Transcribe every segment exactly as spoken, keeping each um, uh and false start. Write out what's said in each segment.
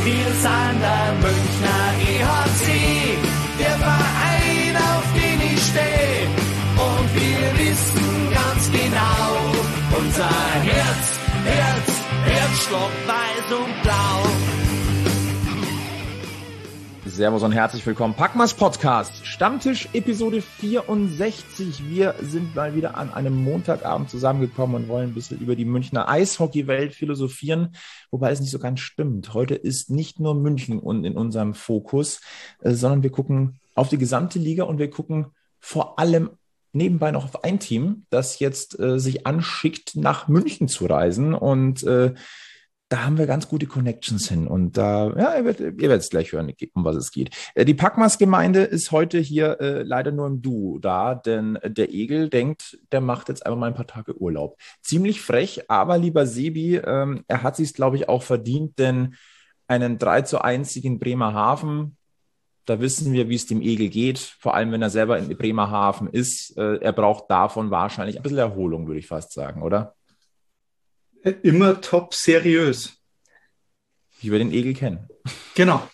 Wir sind der Münchner E H C, der Verein, auf den ich stehe. Und wir wissen ganz genau, unser Herz, Herz, Herzschlag weiß und blau. Servus und herzlich willkommen. Packmas Podcast, Stammtisch Episode vierundsechzig. Wir sind mal wieder an einem Montagabend zusammengekommen und wollen ein bisschen über die Münchner Eishockeywelt philosophieren, wobei es nicht so ganz stimmt. Heute ist nicht nur München in unserem Fokus, sondern wir gucken auf die gesamte Liga und wir gucken vor allem nebenbei noch auf ein Team, das jetzt äh, sich anschickt, nach München zu reisen und äh, da haben wir ganz gute Connections hin und da, äh, ja, ihr werdet, ihr werdet es gleich hören, um was es geht. Äh, die Packmas-Gemeinde ist heute hier äh, leider nur im Duo da, denn der Egel denkt, der macht jetzt einfach mal ein paar Tage Urlaub. Ziemlich frech, aber lieber Sebi, ähm, er hat sich's, glaube ich, auch verdient, denn einen drei zu eins Sieg in Bremerhaven, da wissen wir, wie es dem Egel geht, vor allem wenn er selber in Bremerhaven ist. Äh, er braucht davon wahrscheinlich ein bisschen Erholung, würde ich fast sagen, oder? Immer top seriös. Wie wir den Egel kennen. Genau.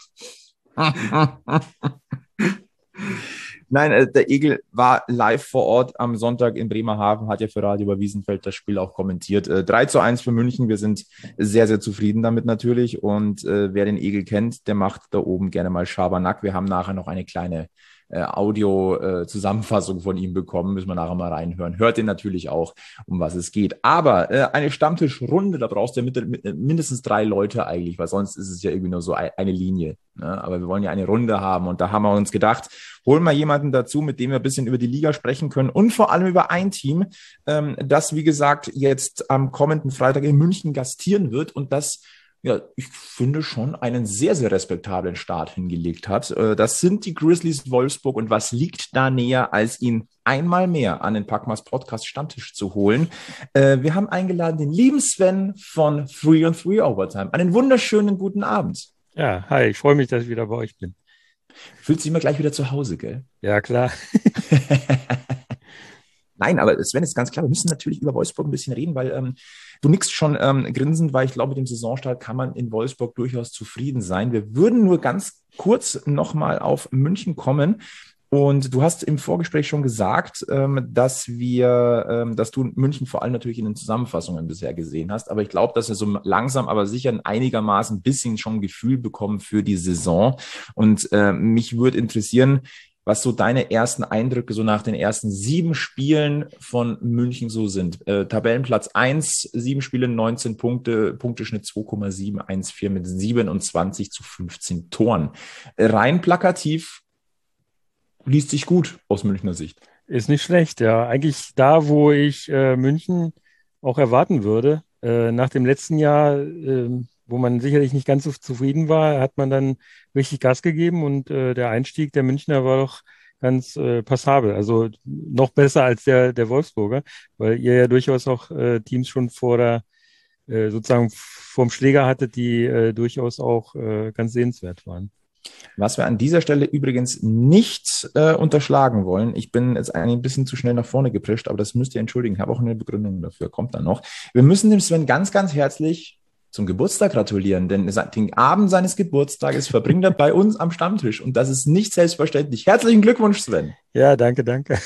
Nein, äh, der Egel war live vor Ort am Sonntag in Bremerhaven, hat ja für Radio über Wiesenfeld das Spiel auch kommentiert. Äh, drei zu eins für München, wir sind sehr, sehr zufrieden damit natürlich. Und äh, wer den Egel kennt, der macht da oben gerne mal Schabernack. Wir haben nachher noch eine kleine äh, Audio-Zusammenfassung äh, von ihm bekommen, müssen wir nachher mal reinhören. Hört den natürlich auch, um was es geht. Aber äh, eine Stammtischrunde, da brauchst du ja mit, mit, mindestens drei Leute eigentlich, weil sonst ist es ja irgendwie nur so eine Linie. Ne? Aber wir wollen ja eine Runde haben und da haben wir uns gedacht, holen wir jemanden dazu, mit dem wir ein bisschen über die Liga sprechen können und vor allem über ein Team, ähm, das, wie gesagt, jetzt am kommenden Freitag in München gastieren wird und das, ja, ich finde schon einen sehr, sehr respektablen Start hingelegt hat. Äh, das sind die Grizzlies Wolfsburg und was liegt da näher, als ihn einmal mehr an den Packmas Podcast Stammtisch zu holen. Äh, wir haben eingeladen den lieben Sven von Three on Three Overtime. Einen wunderschönen guten Abend. Ja, hi, ich freue mich, dass ich wieder bei euch bin. Fühlt sich immer gleich wieder zu Hause, gell? Ja, klar. Nein, aber Sven, ist ganz klar, wir müssen natürlich über Wolfsburg ein bisschen reden, weil ähm, du nickst schon ähm, grinsend, weil ich glaube, mit dem Saisonstart kann man in Wolfsburg durchaus zufrieden sein. Wir würden nur ganz kurz nochmal auf München kommen. Und du hast im Vorgespräch schon gesagt, ähm, dass wir, ähm, dass du München vor allem natürlich in den Zusammenfassungen bisher gesehen hast. Aber ich glaube, dass wir so langsam, aber sicher einigermaßen ein bisschen schon ein Gefühl bekommen für die Saison. Und äh, mich würde interessieren, was so deine ersten Eindrücke so nach den ersten sieben Spielen von München so sind. Äh, Tabellenplatz eins, sieben Spiele, neunzehn Punkte, Punkteschnitt zwei Komma sieben eins vier mit siebenundzwanzig zu fünfzehn Toren. Äh, rein plakativ liest sich gut aus Münchner Sicht. Ist nicht schlecht, ja. Eigentlich da, wo ich äh, München auch erwarten würde. Äh, nach dem letzten Jahr, äh, wo man sicherlich nicht ganz so zufrieden war, hat man dann richtig Gas gegeben und äh, der Einstieg der Münchner war doch ganz äh, passabel. Also noch besser als der, der Wolfsburger, weil ihr ja durchaus auch äh, Teams schon vor der, äh, sozusagen vorm Schläger hattet, die äh, durchaus auch äh, ganz sehenswert waren. Was wir an dieser Stelle übrigens nicht äh, unterschlagen wollen, ich bin jetzt ein bisschen zu schnell nach vorne geprescht, aber das müsst ihr entschuldigen, ich habe auch eine Begründung dafür, kommt dann noch. Wir müssen dem Sven ganz, ganz herzlich zum Geburtstag gratulieren, denn den Abend seines Geburtstages verbringt er bei uns am Stammtisch und das ist nicht selbstverständlich. Herzlichen Glückwunsch, Sven. Ja, danke, danke.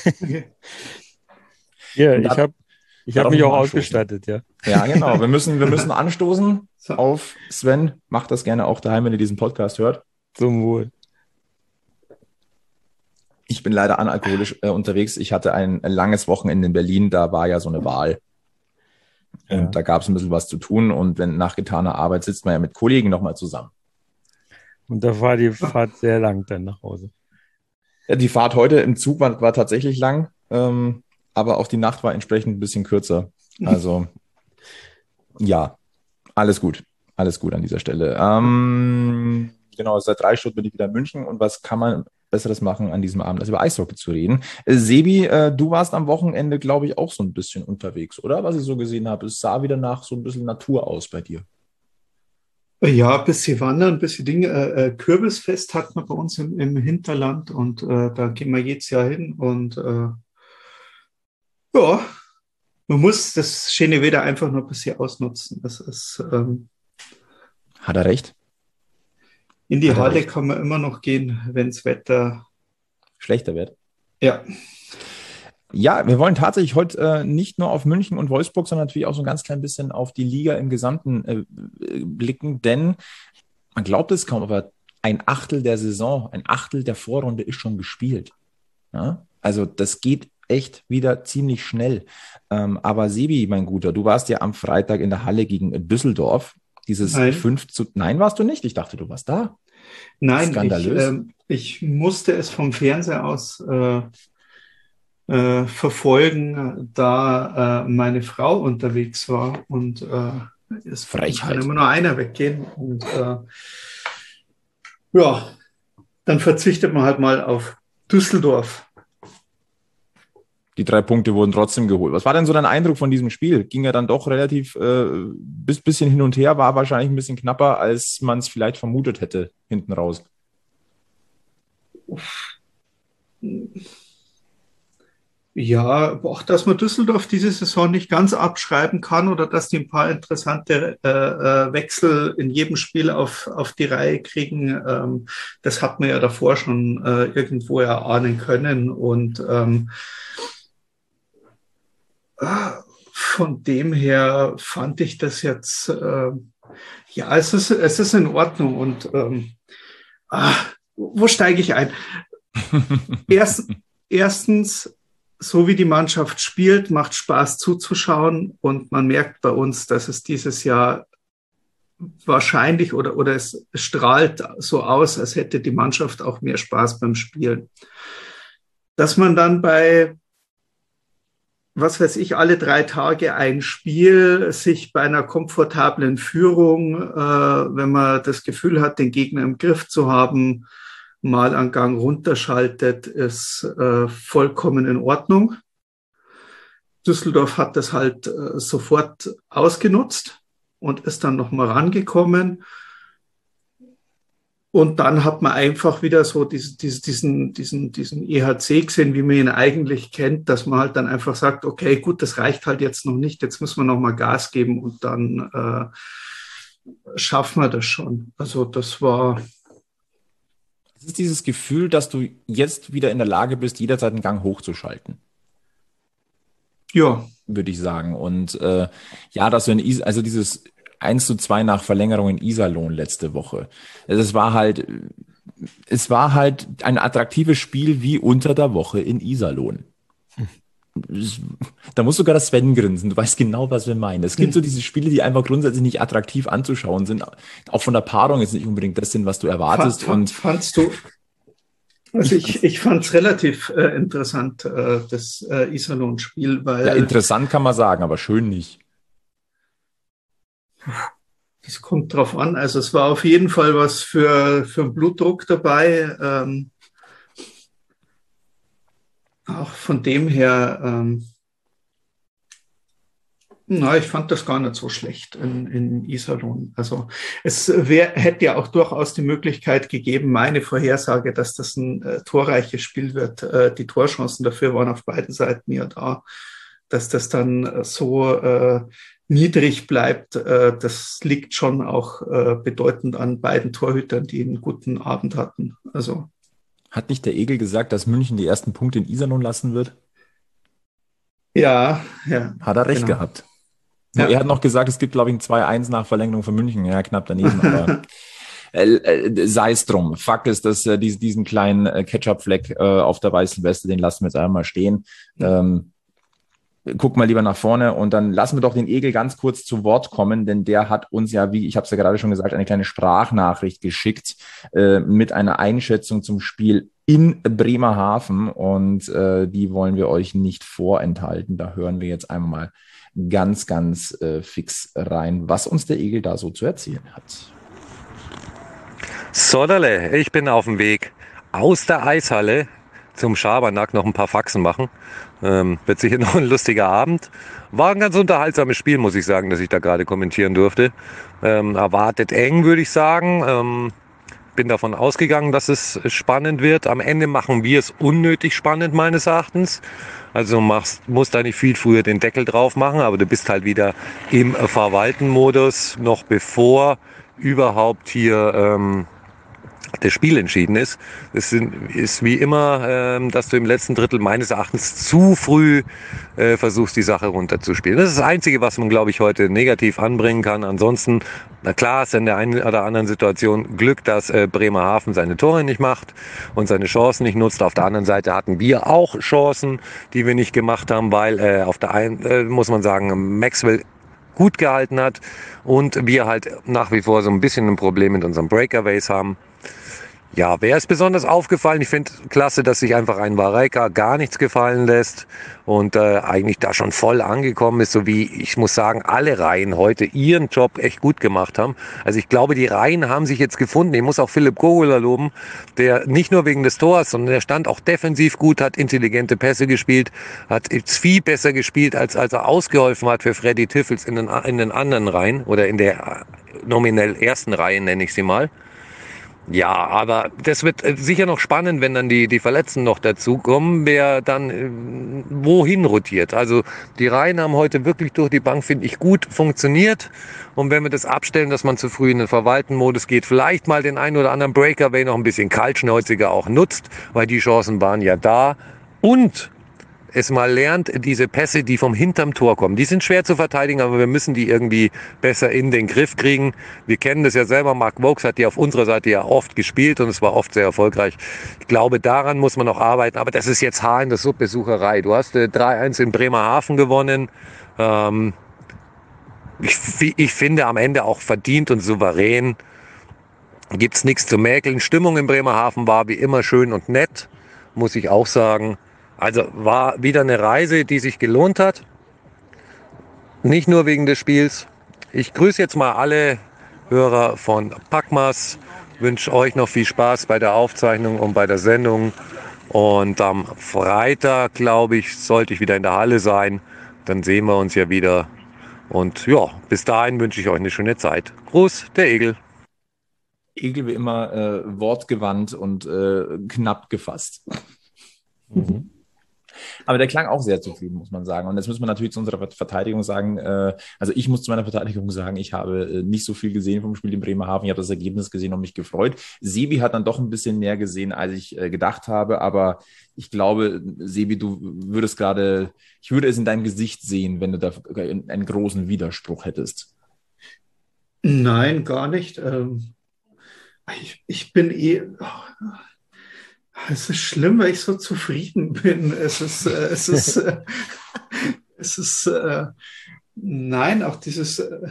Ja, ich habe ich hab mich auch ausgestattet, ja. Ja, genau, wir müssen, wir müssen anstoßen auf Sven. Macht das gerne auch daheim, wenn ihr diesen Podcast hört. Zum Wohl. Ich bin leider analkoholisch äh, unterwegs. Ich hatte ein, ein langes Wochenende in Berlin, da war ja so eine Wahl. Und ja. Da gab es ein bisschen was zu tun. Und wenn nach getaner Arbeit sitzt man ja mit Kollegen nochmal zusammen. Und da war die Fahrt sehr lang dann nach Hause. Ja, die Fahrt heute im Zug war, war tatsächlich lang, ähm, aber auch die Nacht war entsprechend ein bisschen kürzer. Also ja, alles gut. Alles gut an dieser Stelle. Ähm, genau, seit drei Stunden bin ich wieder in München. Und was kann man Besseres machen an diesem Abend, als über Eishockey zu reden? Äh, Sebi, äh, du warst am Wochenende, glaube ich, auch so ein bisschen unterwegs, oder? Was ich so gesehen habe, es sah wieder nach so ein bisschen Natur aus bei dir. Ja, ein bisschen wandern, ein bisschen Dinge. Äh, Kürbisfest hat man bei uns im, im Hinterland und äh, da gehen wir jedes Jahr hin. Und äh, ja, man muss das schöne Wetter einfach noch ein bisschen ausnutzen. Das ist, ähm, Hat er recht? In die Hat er Halle recht. kann man immer noch gehen, wenn das Wetter, Schlechter wird. ja. Ja, wir wollen tatsächlich heute äh, nicht nur auf München und Wolfsburg, sondern natürlich auch so ein ganz klein bisschen auf die Liga im Gesamten äh, blicken, denn man glaubt es kaum, aber ein Achtel der Saison, ein Achtel der Vorrunde ist schon gespielt. Ja? Also das geht echt wieder ziemlich schnell. Ähm, aber Sebi, mein Guter, du warst ja am Freitag in der Halle gegen Düsseldorf. Dieses Nein. fünf zu... Nein, warst du nicht? Ich dachte, du warst da. Nein, ich, Skandalös. ähm, ich musste es vom Fernseher aus äh, äh, verfolgen, da äh, meine Frau unterwegs war und äh, es Frechheit. kann immer nur einer weggehen und äh, ja, dann verzichtet man halt mal auf Düsseldorf. Die drei Punkte wurden trotzdem geholt. Was war denn so dein Eindruck von diesem Spiel? Ging ja dann doch relativ äh, bis bisschen hin und her, war wahrscheinlich ein bisschen knapper, als man es vielleicht vermutet hätte, hinten raus. Ja, auch dass man Düsseldorf diese Saison nicht ganz abschreiben kann oder dass die ein paar interessante äh, äh, Wechsel in jedem Spiel auf, auf die Reihe kriegen, ähm, das hat man ja davor schon äh, irgendwo erahnen können. Und ähm, von dem her fand ich das jetzt, äh, ja, es ist, es ist in Ordnung. Und ähm, ah, wo steige ich ein? Erst, erstens, so wie die Mannschaft spielt, macht Spaß zuzuschauen und man merkt bei uns, dass es dieses Jahr wahrscheinlich oder, oder es strahlt so aus, als hätte die Mannschaft auch mehr Spaß beim Spielen. Dass man dann bei, was weiß ich, alle drei Tage ein Spiel sich bei einer komfortablen Führung, äh, wenn man das Gefühl hat, den Gegner im Griff zu haben, mal einen Gang runterschaltet, ist äh, vollkommen in Ordnung. Düsseldorf hat das halt äh, sofort ausgenutzt und ist dann nochmal rangekommen. Und dann hat man einfach wieder so diese, diese, diesen, diesen, diesen E H C gesehen, wie man ihn eigentlich kennt, dass man halt dann einfach sagt, okay, gut, das reicht halt jetzt noch nicht, jetzt müssen wir nochmal Gas geben und dann äh, schaffen wir das schon. Also das war... Es ist dieses Gefühl, dass du jetzt wieder in der Lage bist, jederzeit einen Gang hochzuschalten. Ja. Würde ich sagen. Und äh, ja, dass du in Is- also dieses eins zu zwei nach Verlängerung in Iserlohn letzte Woche. Es war halt, es war halt ein attraktives Spiel wie unter der Woche in Iserlohn. Da muss sogar das Sven grinsen. Du weißt genau, was wir meinen. Es gibt so diese Spiele, die einfach grundsätzlich nicht attraktiv anzuschauen sind. Auch von der Paarung jetzt nicht unbedingt das sind, was du erwartest. Fand, und fandst du? Also ich, ich fand es relativ äh, interessant, äh, das äh, Iserlohn-Spiel, weil... Ja, interessant kann man sagen, aber schön nicht. Das kommt drauf an. Also es war auf jeden Fall was für, für einen Blutdruck dabei. Ähm, auch von dem her, ähm, na, ich fand das gar nicht so schlecht in, in Iserlohn. Also es wär, hätte ja auch durchaus die Möglichkeit gegeben, meine Vorhersage, dass das ein äh, torreiches Spiel wird. Äh, die Torchancen dafür waren auf beiden Seiten ja da. Dass das dann äh, so äh, niedrig bleibt, äh, das liegt schon auch äh, bedeutend an beiden Torhütern, die einen guten Abend hatten. Also hat nicht der Egel gesagt, dass München die ersten Punkte in Iserlohn lassen wird? Ja, ja. Hat er recht genau. gehabt. Ja. Er hat noch gesagt, es gibt, glaube ich, ein zwei eins nach Verlängerung für München. Ja, knapp daneben, aber äh, äh, sei es drum. Fakt ist, dass äh, diesen, diesen kleinen äh, Ketchup-Fleck äh, auf der weißen Weste, den lassen wir jetzt einmal stehen. Ähm, guck mal lieber nach vorne und dann lassen wir doch den Egel ganz kurz zu Wort kommen, denn der hat uns ja, wie ich habe es ja gerade schon gesagt, eine kleine Sprachnachricht geschickt äh, mit einer Einschätzung zum Spiel in Bremerhaven und äh, die wollen wir euch nicht vorenthalten. Da hören wir jetzt einmal ganz, ganz äh, fix rein, was uns der Egel da so zu erzählen hat. Soderle, ich bin auf dem Weg aus der Eishalle zum Schabernack noch ein paar Faxen machen. Ähm, wird sicher noch ein lustiger Abend. War ein ganz unterhaltsames Spiel, muss ich sagen, dass ich da gerade kommentieren durfte. Ähm, erwartet eng, würde ich sagen. Ähm, bin davon ausgegangen, dass es spannend wird. Am Ende machen wir es unnötig spannend, meines Erachtens. Also machst, musst da nicht viel früher den Deckel drauf machen, aber du bist halt wieder im Verwalten-Modus, noch bevor überhaupt hier ähm, das Spiel entschieden ist. Es sind, ist wie immer, ähm, dass du im letzten Drittel meines Erachtens zu früh äh, versuchst, die Sache runterzuspielen. Das ist das Einzige, was man, glaube ich, heute negativ anbringen kann. Ansonsten, na klar, ist in der einen oder anderen Situation Glück, dass äh, Bremerhaven seine Tore nicht macht und seine Chancen nicht nutzt. Auf der anderen Seite hatten wir auch Chancen, die wir nicht gemacht haben, weil äh, auf der einen, äh, muss man sagen, Maxwell gut gehalten hat und wir halt nach wie vor so ein bisschen ein Problem mit unserem Breakaways haben. Ja, wer ist besonders aufgefallen? Ich finde klasse, dass sich einfach ein Wareika gar nichts gefallen lässt und äh, eigentlich da schon voll angekommen ist, so wie, ich muss sagen, alle Reihen heute ihren Job echt gut gemacht haben. Also ich glaube, die Reihen haben sich jetzt gefunden. Ich muss auch Philipp Gogola loben, der nicht nur wegen des Tors, sondern der stand auch defensiv gut, hat intelligente Pässe gespielt, hat jetzt viel besser gespielt, als als er ausgeholfen hat für Freddy Tiffels in den, in den anderen Reihen oder in der nominell ersten Reihe, nenne ich sie mal. Ja, aber das wird sicher noch spannend, wenn dann die, die Verletzten noch dazukommen, wer dann äh, wohin rotiert. Also die Reihen haben heute wirklich durch die Bank, finde ich, gut funktioniert. Und wenn wir das abstellen, dass man zu früh in den Verwalten-Modus geht, vielleicht mal den einen oder anderen Breakaway noch ein bisschen kaltschnäuziger auch nutzt, weil die Chancen waren ja da. Und es mal lernt, diese Pässe, die vom hinterm Tor kommen, die sind schwer zu verteidigen, aber wir müssen die irgendwie besser in den Griff kriegen. Wir kennen das ja selber, Mark Vokes hat die auf unserer Seite ja oft gespielt und es war oft sehr erfolgreich. Ich glaube, daran muss man noch arbeiten, aber das ist jetzt Haar in der Suppe Sucherei. Du hast äh, drei eins in Bremerhaven gewonnen. Ähm, ich, ich finde am Ende auch verdient und souverän. Gibt's nichts zu mäkeln. Stimmung in Bremerhaven war wie immer schön und nett, muss ich auch sagen. Also war wieder eine Reise, die sich gelohnt hat. Nicht nur wegen des Spiels. Ich grüße jetzt mal alle Hörer von Packmas. Wünsche euch noch viel Spaß bei der Aufzeichnung und bei der Sendung. Und am Freitag, glaube ich, sollte ich wieder in der Halle sein. Dann sehen wir uns ja wieder. Und ja, bis dahin wünsche ich euch eine schöne Zeit. Gruß, der Egel. Egel wie immer äh, wortgewandt und äh, knapp gefasst. Mhm. Aber der klang auch sehr zufrieden, muss man sagen. Und jetzt muss man natürlich zu unserer Verteidigung sagen, äh, also ich muss zu meiner Verteidigung sagen, ich habe äh, nicht so viel gesehen vom Spiel in Bremerhaven. Ich habe das Ergebnis gesehen und mich gefreut. Sebi hat dann doch ein bisschen mehr gesehen, als ich äh, gedacht habe. Aber ich glaube, Sebi, du würdest gerade, ich würde es in deinem Gesicht sehen, wenn du da einen großen Widerspruch hättest. Nein, gar nicht. Ähm, ich, ich bin eh... Oh, es ist schlimm, weil ich so zufrieden bin. Es ist, äh, es ist, äh, es ist, äh, nein, auch dieses, äh,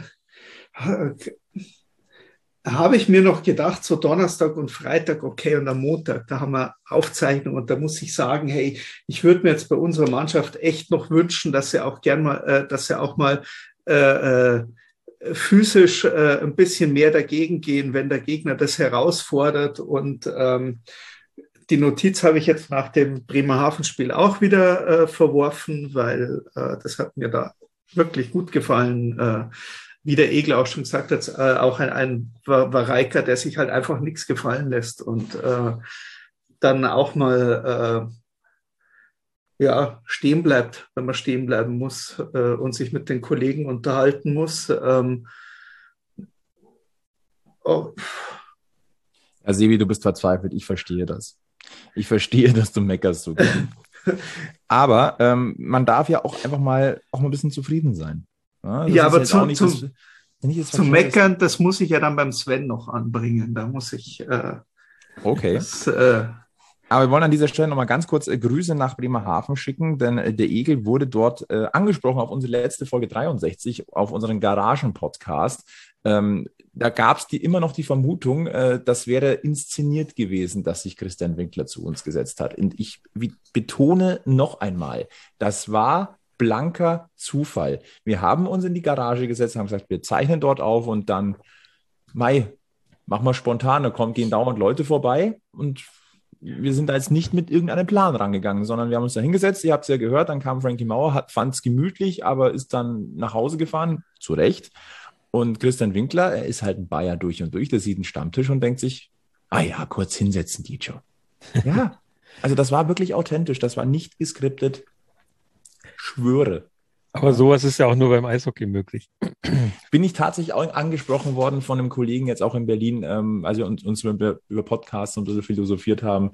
habe ich mir noch gedacht, so Donnerstag und Freitag, okay, und am Montag, da haben wir Aufzeichnung und da muss ich sagen, hey, ich würde mir jetzt bei unserer Mannschaft echt noch wünschen, dass sie auch gern mal, äh, dass sie auch mal äh, äh, physisch äh, ein bisschen mehr dagegen gehen, wenn der Gegner das herausfordert und ähm, die Notiz habe ich jetzt nach dem Bremerhaven-Spiel auch wieder äh, verworfen, weil äh, das hat mir da wirklich gut gefallen. Äh, wie der Egel auch schon gesagt hat, äh, auch ein, ein Wareika, der sich halt einfach nichts gefallen lässt und äh, dann auch mal äh, ja, stehen bleibt, wenn man stehen bleiben muss äh, und sich mit den Kollegen unterhalten muss. Ähm, oh. Ja, Sebi, du bist verzweifelt, ich verstehe das. Ich verstehe, dass du meckerst so gut. Aber ähm, man darf ja auch einfach mal auch mal ein bisschen zufrieden sein. Ja, ja aber zu, nicht, zum, das, zum Meckern, das muss ich ja dann beim Sven noch anbringen. Da muss ich... Äh, okay. Das, äh, Aber wir wollen an dieser Stelle nochmal ganz kurz äh, Grüße nach Bremerhaven schicken, denn äh, der Egel wurde dort äh, angesprochen auf unsere letzte Folge dreiundsechzig, auf unseren Garagen-Podcast. Ähm, da gab es die, immer noch die Vermutung, äh, das wäre inszeniert gewesen, dass sich Christian Winkler zu uns gesetzt hat. Und ich wie, betone noch einmal, das war blanker Zufall. Wir haben uns in die Garage gesetzt, haben gesagt, wir zeichnen dort auf und dann, Mai, mach mal spontan, da kommen, gehen dauernd Leute vorbei und wir sind da jetzt nicht mit irgendeinem Plan rangegangen, sondern wir haben uns da hingesetzt, ihr habt es ja gehört, dann kam Frankie Mauer, fand es gemütlich, aber ist dann nach Hause gefahren, zu Recht. Und Christian Winkler, er ist halt ein Bayer durch und durch, der sieht einen Stammtisch und denkt sich, ah ja, kurz hinsetzen geht schon. Ja, also das war wirklich authentisch, das war nicht geskriptet. Schwöre. Aber sowas ist ja auch nur beim Eishockey möglich. Bin ich tatsächlich auch angesprochen worden von einem Kollegen jetzt auch in Berlin, ähm, als wir uns, uns über, über Podcasts und so philosophiert haben.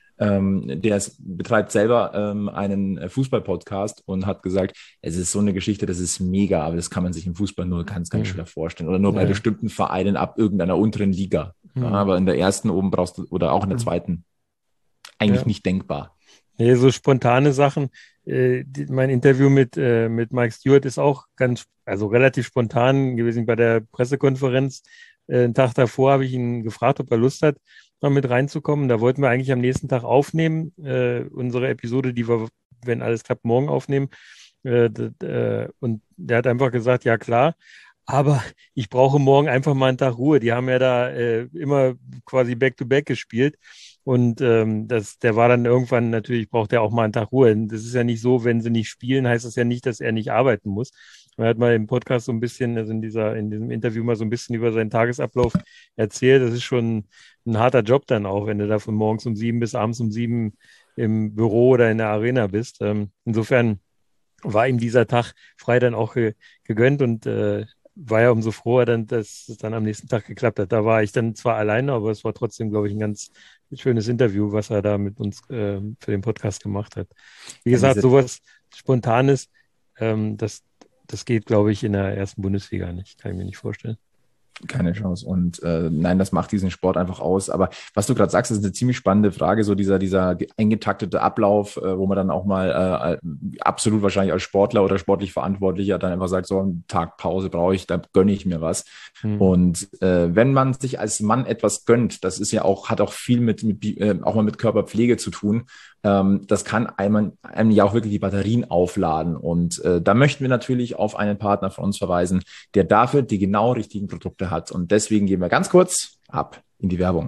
Ähm, der ist, betreibt selber ähm, einen Fußball-Podcast und hat gesagt, es ist so eine Geschichte, das ist mega, aber das kann man sich im Fußball nur ganz, ganz schwer vorstellen. Oder nur bei Ja. bestimmten Vereinen ab irgendeiner unteren Liga. Mhm. Ja, aber in der ersten oben brauchst du, oder auch in der zweiten, eigentlich Ja. nicht denkbar. Nee, so spontane Sachen. Äh, die, mein Interview mit, äh, mit Mike Stewart ist auch ganz, also relativ spontan gewesen bei der Pressekonferenz. Äh, einen Tag davor habe ich ihn gefragt, ob er Lust hat, mal mit reinzukommen. Da wollten wir eigentlich am nächsten Tag aufnehmen, äh, unsere Episode, die wir, wenn alles klappt, morgen aufnehmen. Äh, d- äh, und der hat einfach gesagt, ja klar, aber ich brauche morgen einfach mal einen Tag Ruhe. Die haben ja da äh, immer quasi Back-to-Back gespielt. Und ähm, das, der war dann irgendwann, natürlich braucht er auch mal einen Tag Ruhe. Und das ist ja nicht so, wenn sie nicht spielen, heißt das ja nicht, dass er nicht arbeiten muss. Er hat mal im Podcast so ein bisschen, also in dieser, in diesem Interview mal so ein bisschen über seinen Tagesablauf erzählt. Das ist schon ein harter Job dann auch, wenn du da von morgens um sieben bis abends um sieben im Büro oder in der Arena bist. Ähm, insofern war ihm dieser Tag frei dann auch ge gegönnt und äh, war ja umso froher, dann, dass es dann am nächsten Tag geklappt hat. Da war ich dann zwar alleine, aber es war trotzdem, glaube ich, ein ganz schönes Interview, was er da mit uns äh, für den Podcast gemacht hat. Wie Ja, gesagt, diese- sowas Spontanes, ähm, das, das geht, glaube ich, in der ersten Bundesliga nicht. Kann ich mir nicht vorstellen. Keine Chance. Und äh, nein, das macht diesen Sport einfach aus. Aber was du gerade sagst, ist eine ziemlich spannende Frage, so dieser, dieser eingetaktete Ablauf, äh, wo man dann auch mal äh, absolut wahrscheinlich als Sportler oder sportlich Verantwortlicher dann einfach sagt, so einen Tag Pause brauche ich, da gönne ich mir was. Hm. Und äh, wenn man sich als Mann etwas gönnt, das ist ja auch, hat auch viel mit, mit äh, auch mal mit Körperpflege zu tun. Ähm, das kann einem, einem ja auch wirklich die Batterien aufladen. Und äh, da möchten wir natürlich auf einen Partner von uns verweisen, der dafür die genau richtigen Produkte hat. Und deswegen gehen wir ganz kurz ab in die Werbung.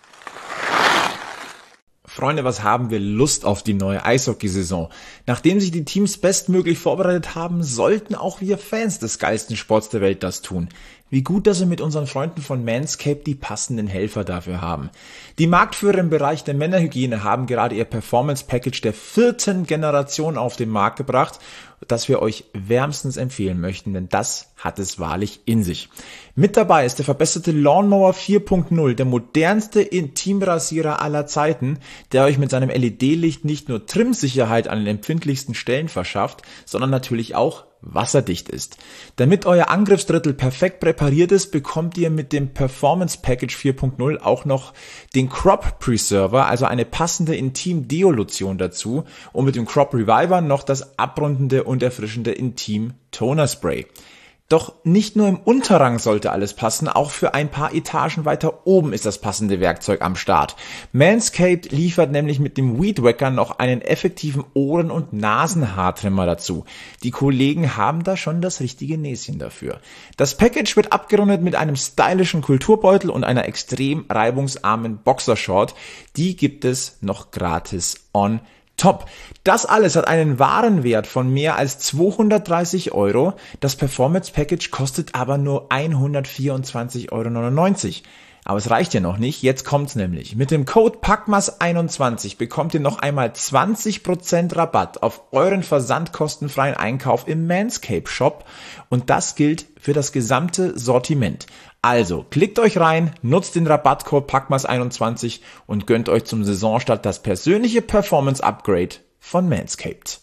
Freunde, was haben wir Lust auf die neue Eishockeysaison? Nachdem sich die Teams bestmöglich vorbereitet haben, sollten auch wir Fans des geilsten Sports der Welt das tun. Wie gut, dass wir mit unseren Freunden von Manscaped die passenden Helfer dafür haben. Die Marktführer im Bereich der Männerhygiene haben gerade ihr Performance Package der vierten Generation auf den Markt gebracht, das wir euch wärmstens empfehlen möchten, denn das hat es wahrlich in sich. Mit dabei ist der verbesserte Lawnmower vier Punkt null, der modernste Intimrasierer aller Zeiten, der euch mit seinem L E D-Licht nicht nur Trimsicherheit an den empfindlichsten Stellen verschafft, sondern natürlich auch wasserdicht ist. Damit euer Angriffsdrittel perfekt präpariert ist, bekommt ihr mit dem Performance Package vier Punkt null auch noch den Crop Preserver, also eine passende Intim-Deo-Lotion dazu und mit dem Crop Reviver noch das abrundende und erfrischende Intim Toner Spray. Doch nicht nur im Unterrang sollte alles passen, auch für ein paar Etagen weiter oben ist das passende Werkzeug am Start. Manscaped liefert nämlich mit dem Weed Wacker noch einen effektiven Ohren- und Nasenhaartrimmer dazu. Die Kollegen haben da schon das richtige Näschen dafür. Das Package wird abgerundet mit einem stylischen Kulturbeutel und einer extrem reibungsarmen Boxershort. Die gibt es noch gratis on top. Das alles hat einen Warenwert von mehr als zweihundertdreißig Euro. Das Performance Package kostet aber nur hundertvierundzwanzig Euro neunundneunzig. Aber es reicht ja noch nicht. Jetzt kommt's nämlich. Mit dem Code Packmas einundzwanzig bekommt ihr noch einmal zwanzig Prozent Rabatt auf euren versandkostenfreien Einkauf im Manscaped Shop. Und das gilt für das gesamte Sortiment. Also, klickt euch rein, nutzt den Rabattcode Packmas einundzwanzig und gönnt euch zum Saisonstart das persönliche Performance-Upgrade von Manscaped.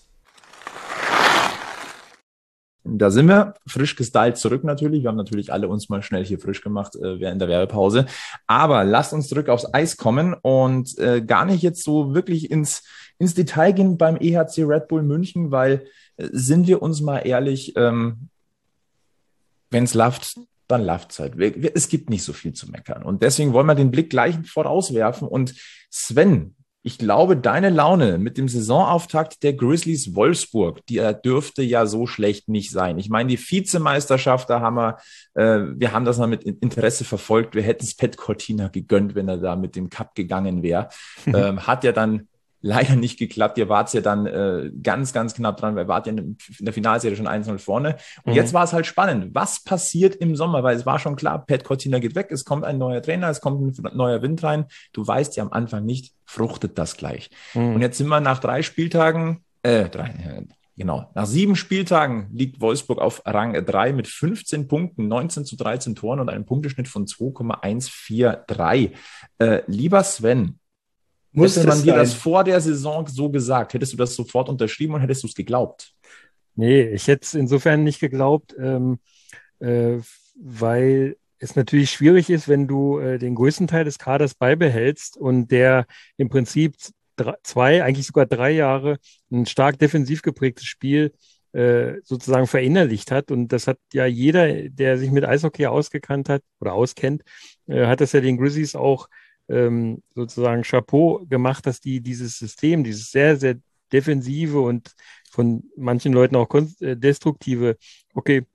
Da sind wir, frisch gestylt zurück natürlich. Wir haben natürlich alle uns mal schnell hier frisch gemacht äh, während der Werbepause. Aber lasst uns zurück aufs Eis kommen und äh, gar nicht jetzt so wirklich ins, ins Detail gehen beim E H C Red Bull München, weil, äh, sind wir uns mal ehrlich, ähm, wenn es läuft, dann läuft's halt. Es gibt nicht so viel zu meckern. Und deswegen wollen wir den Blick gleich vorauswerfen. Und Sven, ich glaube, deine Laune mit dem Saisonauftakt der Grizzlies Wolfsburg, die äh, dürfte ja so schlecht nicht sein. Ich meine, die Vizemeisterschaft, da haben wir, äh, wir haben das mal mit Interesse verfolgt. Wir hätten es Pat Cortina gegönnt, wenn er da mit dem Cup gegangen wäre. ähm, hat ja dann leider nicht geklappt. Ihr wart ja dann äh, ganz, ganz knapp dran, weil ihr wart ja in der Finalserie schon eins null vorne. Und mhm. jetzt war es halt spannend. Was passiert im Sommer? Weil es war schon klar, Pat Cortina geht weg, es kommt ein neuer Trainer, es kommt ein neuer Wind rein. Du weißt ja am Anfang nicht, fruchtet das gleich. Mhm. Und jetzt sind wir nach drei Spieltagen, äh, drei, Genau. Nach sieben Spieltagen liegt Wolfsburg auf Rang drei mit fünfzehn Punkten, neunzehn zu dreizehn Toren und einem Punkteschnitt von zwei Komma eins vier drei. Äh, lieber Sven, Muss hätte man das dir sein? das vor der Saison so gesagt, hättest du das sofort unterschrieben und hättest du es geglaubt? Nee, ich hätte es insofern nicht geglaubt, ähm, äh, weil es natürlich schwierig ist, wenn du äh, den größten Teil des Kaders beibehältst und der im Prinzip drei, zwei, eigentlich sogar drei Jahre ein stark defensiv geprägtes Spiel äh, sozusagen verinnerlicht hat. Und das hat ja jeder, der sich mit Eishockey ausgekannt hat oder auskennt, äh, hat das ja den Grizzlies auch ähm, sozusagen Chapeau gemacht, dass die dieses System, dieses sehr, sehr defensive und von manchen Leuten auch kon- äh, destruktive okay,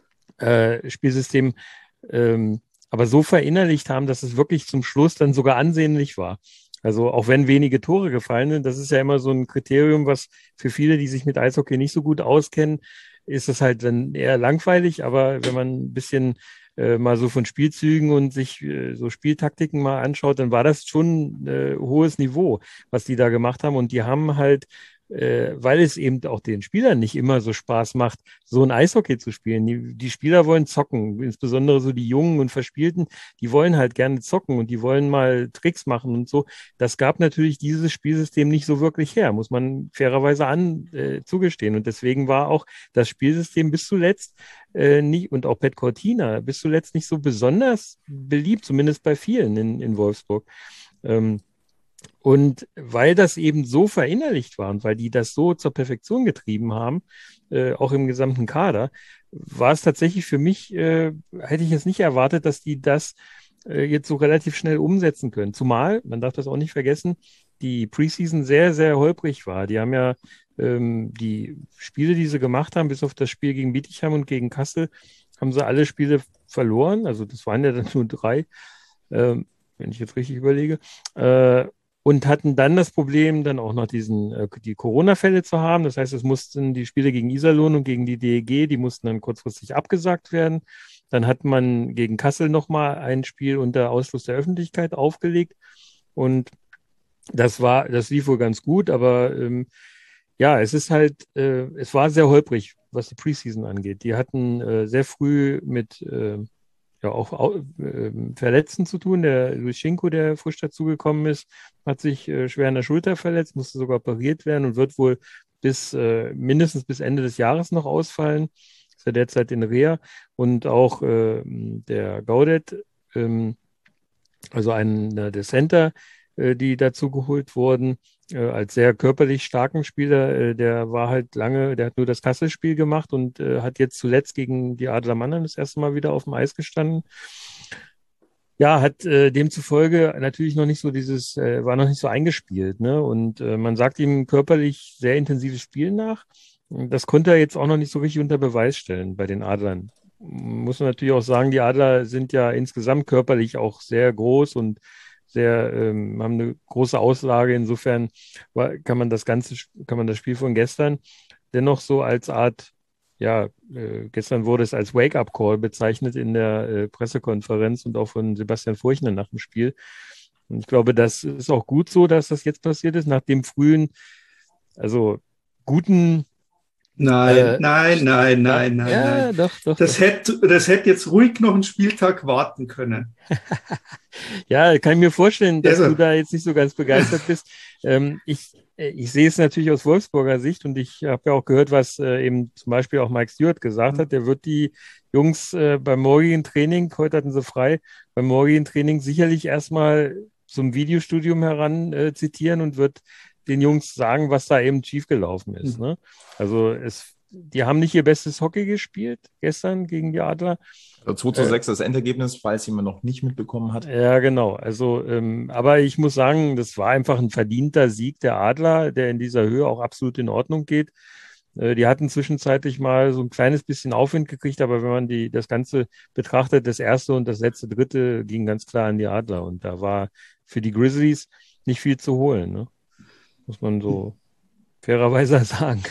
äh, Spielsystem ähm, aber so verinnerlicht haben, dass es wirklich zum Schluss dann sogar ansehnlich war. Also auch wenn wenige Tore gefallen sind, das ist ja immer so ein Kriterium, was für viele, die sich mit Eishockey nicht so gut auskennen, ist es halt dann eher langweilig. Aber wenn man ein bisschen äh, mal so von Spielzügen und sich äh, so Spieltaktiken mal anschaut, dann war das schon äh, hohes Niveau, was die da gemacht haben. Und die haben halt äh, weil es eben auch den Spielern nicht immer so Spaß macht, so ein Eishockey zu spielen. Die, die Spieler wollen zocken, insbesondere so die Jungen und Verspielten, die wollen halt gerne zocken und die wollen mal Tricks machen und so. Das gab natürlich dieses Spielsystem nicht so wirklich her, muss man fairerweise an äh, zugestehen. Und deswegen war auch das Spielsystem bis zuletzt äh, nicht, und auch Pat Cortina bis zuletzt nicht so besonders beliebt, zumindest bei vielen in, in Wolfsburg. Ähm, Und weil das eben so verinnerlicht war und weil die das so zur Perfektion getrieben haben, äh, auch im gesamten Kader, war es tatsächlich für mich, äh, hätte ich jetzt nicht erwartet, dass die das äh, jetzt so relativ schnell umsetzen können. Zumal, man darf das auch nicht vergessen, die Preseason sehr, sehr holprig war. Die haben ja ähm, die Spiele, die sie gemacht haben, bis auf das Spiel gegen Bietigheim und gegen Kassel, haben sie alle Spiele verloren. Also das waren ja dann nur drei, ähm, wenn ich jetzt richtig überlege. Äh, und hatten dann das Problem, dann auch noch diesen, äh, die Corona-Fälle zu haben. Das heißt, es mussten die Spiele gegen Iserlohn und gegen die D E G, die mussten dann kurzfristig abgesagt werden. Dann hat man gegen Kassel nochmal ein Spiel unter Ausschluss der Öffentlichkeit aufgelegt. Und das war, das lief wohl ganz gut, aber ähm, ja, es ist halt, äh, es war sehr holprig, was die Preseason angeht. Die hatten äh, sehr früh mit äh, ja auch au- äh, Verletzten zu tun. Der Luschenko, der frisch dazugekommen ist, hat sich äh, schwer an der Schulter verletzt, musste sogar operiert werden und wird wohl bis äh, mindestens bis Ende des Jahres noch ausfallen. Ist ja derzeit in Reha. Und auch äh, der Gaudet, ähm, also ein äh, der Center, äh, die dazu geholt wurden, äh, als sehr körperlich starken Spieler, äh, der war halt lange, der hat nur das Kassel-Spiel gemacht und äh, hat jetzt zuletzt gegen die Adler Mannheim das erste Mal wieder auf dem Eis gestanden. Ja, hat äh, demzufolge natürlich noch nicht so dieses, äh, war noch nicht so eingespielt, ne? Und äh, man sagt ihm körperlich sehr intensives Spiel nach. Und das konnte er jetzt auch noch nicht so richtig unter Beweis stellen bei den Adlern. Muss man natürlich auch sagen, die Adler sind ja insgesamt körperlich auch sehr groß und sehr, ähm, haben eine große Auslage. Insofern war, kann man das ganze, kann man das Spiel von gestern dennoch so als Art, ja, äh, gestern wurde es als Wake-up-Call bezeichnet in der äh, Pressekonferenz und auch von Sebastian Furchner nach dem Spiel. Und ich glaube, das ist auch gut so, dass das jetzt passiert ist, nach dem frühen, also guten, Nein, äh, nein, nein, ja, nein, nein, ja, nein. doch, doch, Das doch. hätte, das hätte jetzt ruhig noch einen Spieltag warten können. Ja, kann ich mir vorstellen, dass du Also, da jetzt nicht so ganz begeistert bist. Ähm, ich, äh, ich sehe es natürlich aus Wolfsburger Sicht und ich habe ja auch gehört, was äh, eben zum Beispiel auch Mike Stewart gesagt hat. Der wird die Jungs äh, beim morgigen Training, heute hatten sie frei, beim morgigen Training sicherlich erstmal zum Videostudium heran äh, zitieren und wird den Jungs sagen, was da eben schiefgelaufen ist. Ne? Also es, die haben nicht ihr bestes Hockey gespielt gestern gegen die Adler. zwei zu sechs das Endergebnis, falls jemand noch nicht mitbekommen hat. Ja, genau. Also, ähm, aber ich muss sagen, das war einfach ein verdienter Sieg der Adler, der in dieser Höhe auch absolut in Ordnung geht. Äh, die hatten zwischenzeitlich mal so ein kleines bisschen Aufwind gekriegt, aber wenn man die, das Ganze betrachtet, das erste und das letzte Dritte ging ganz klar an die Adler und da war für die Grizzlies nicht viel zu holen, ne? Muss man so fairerweise sagen.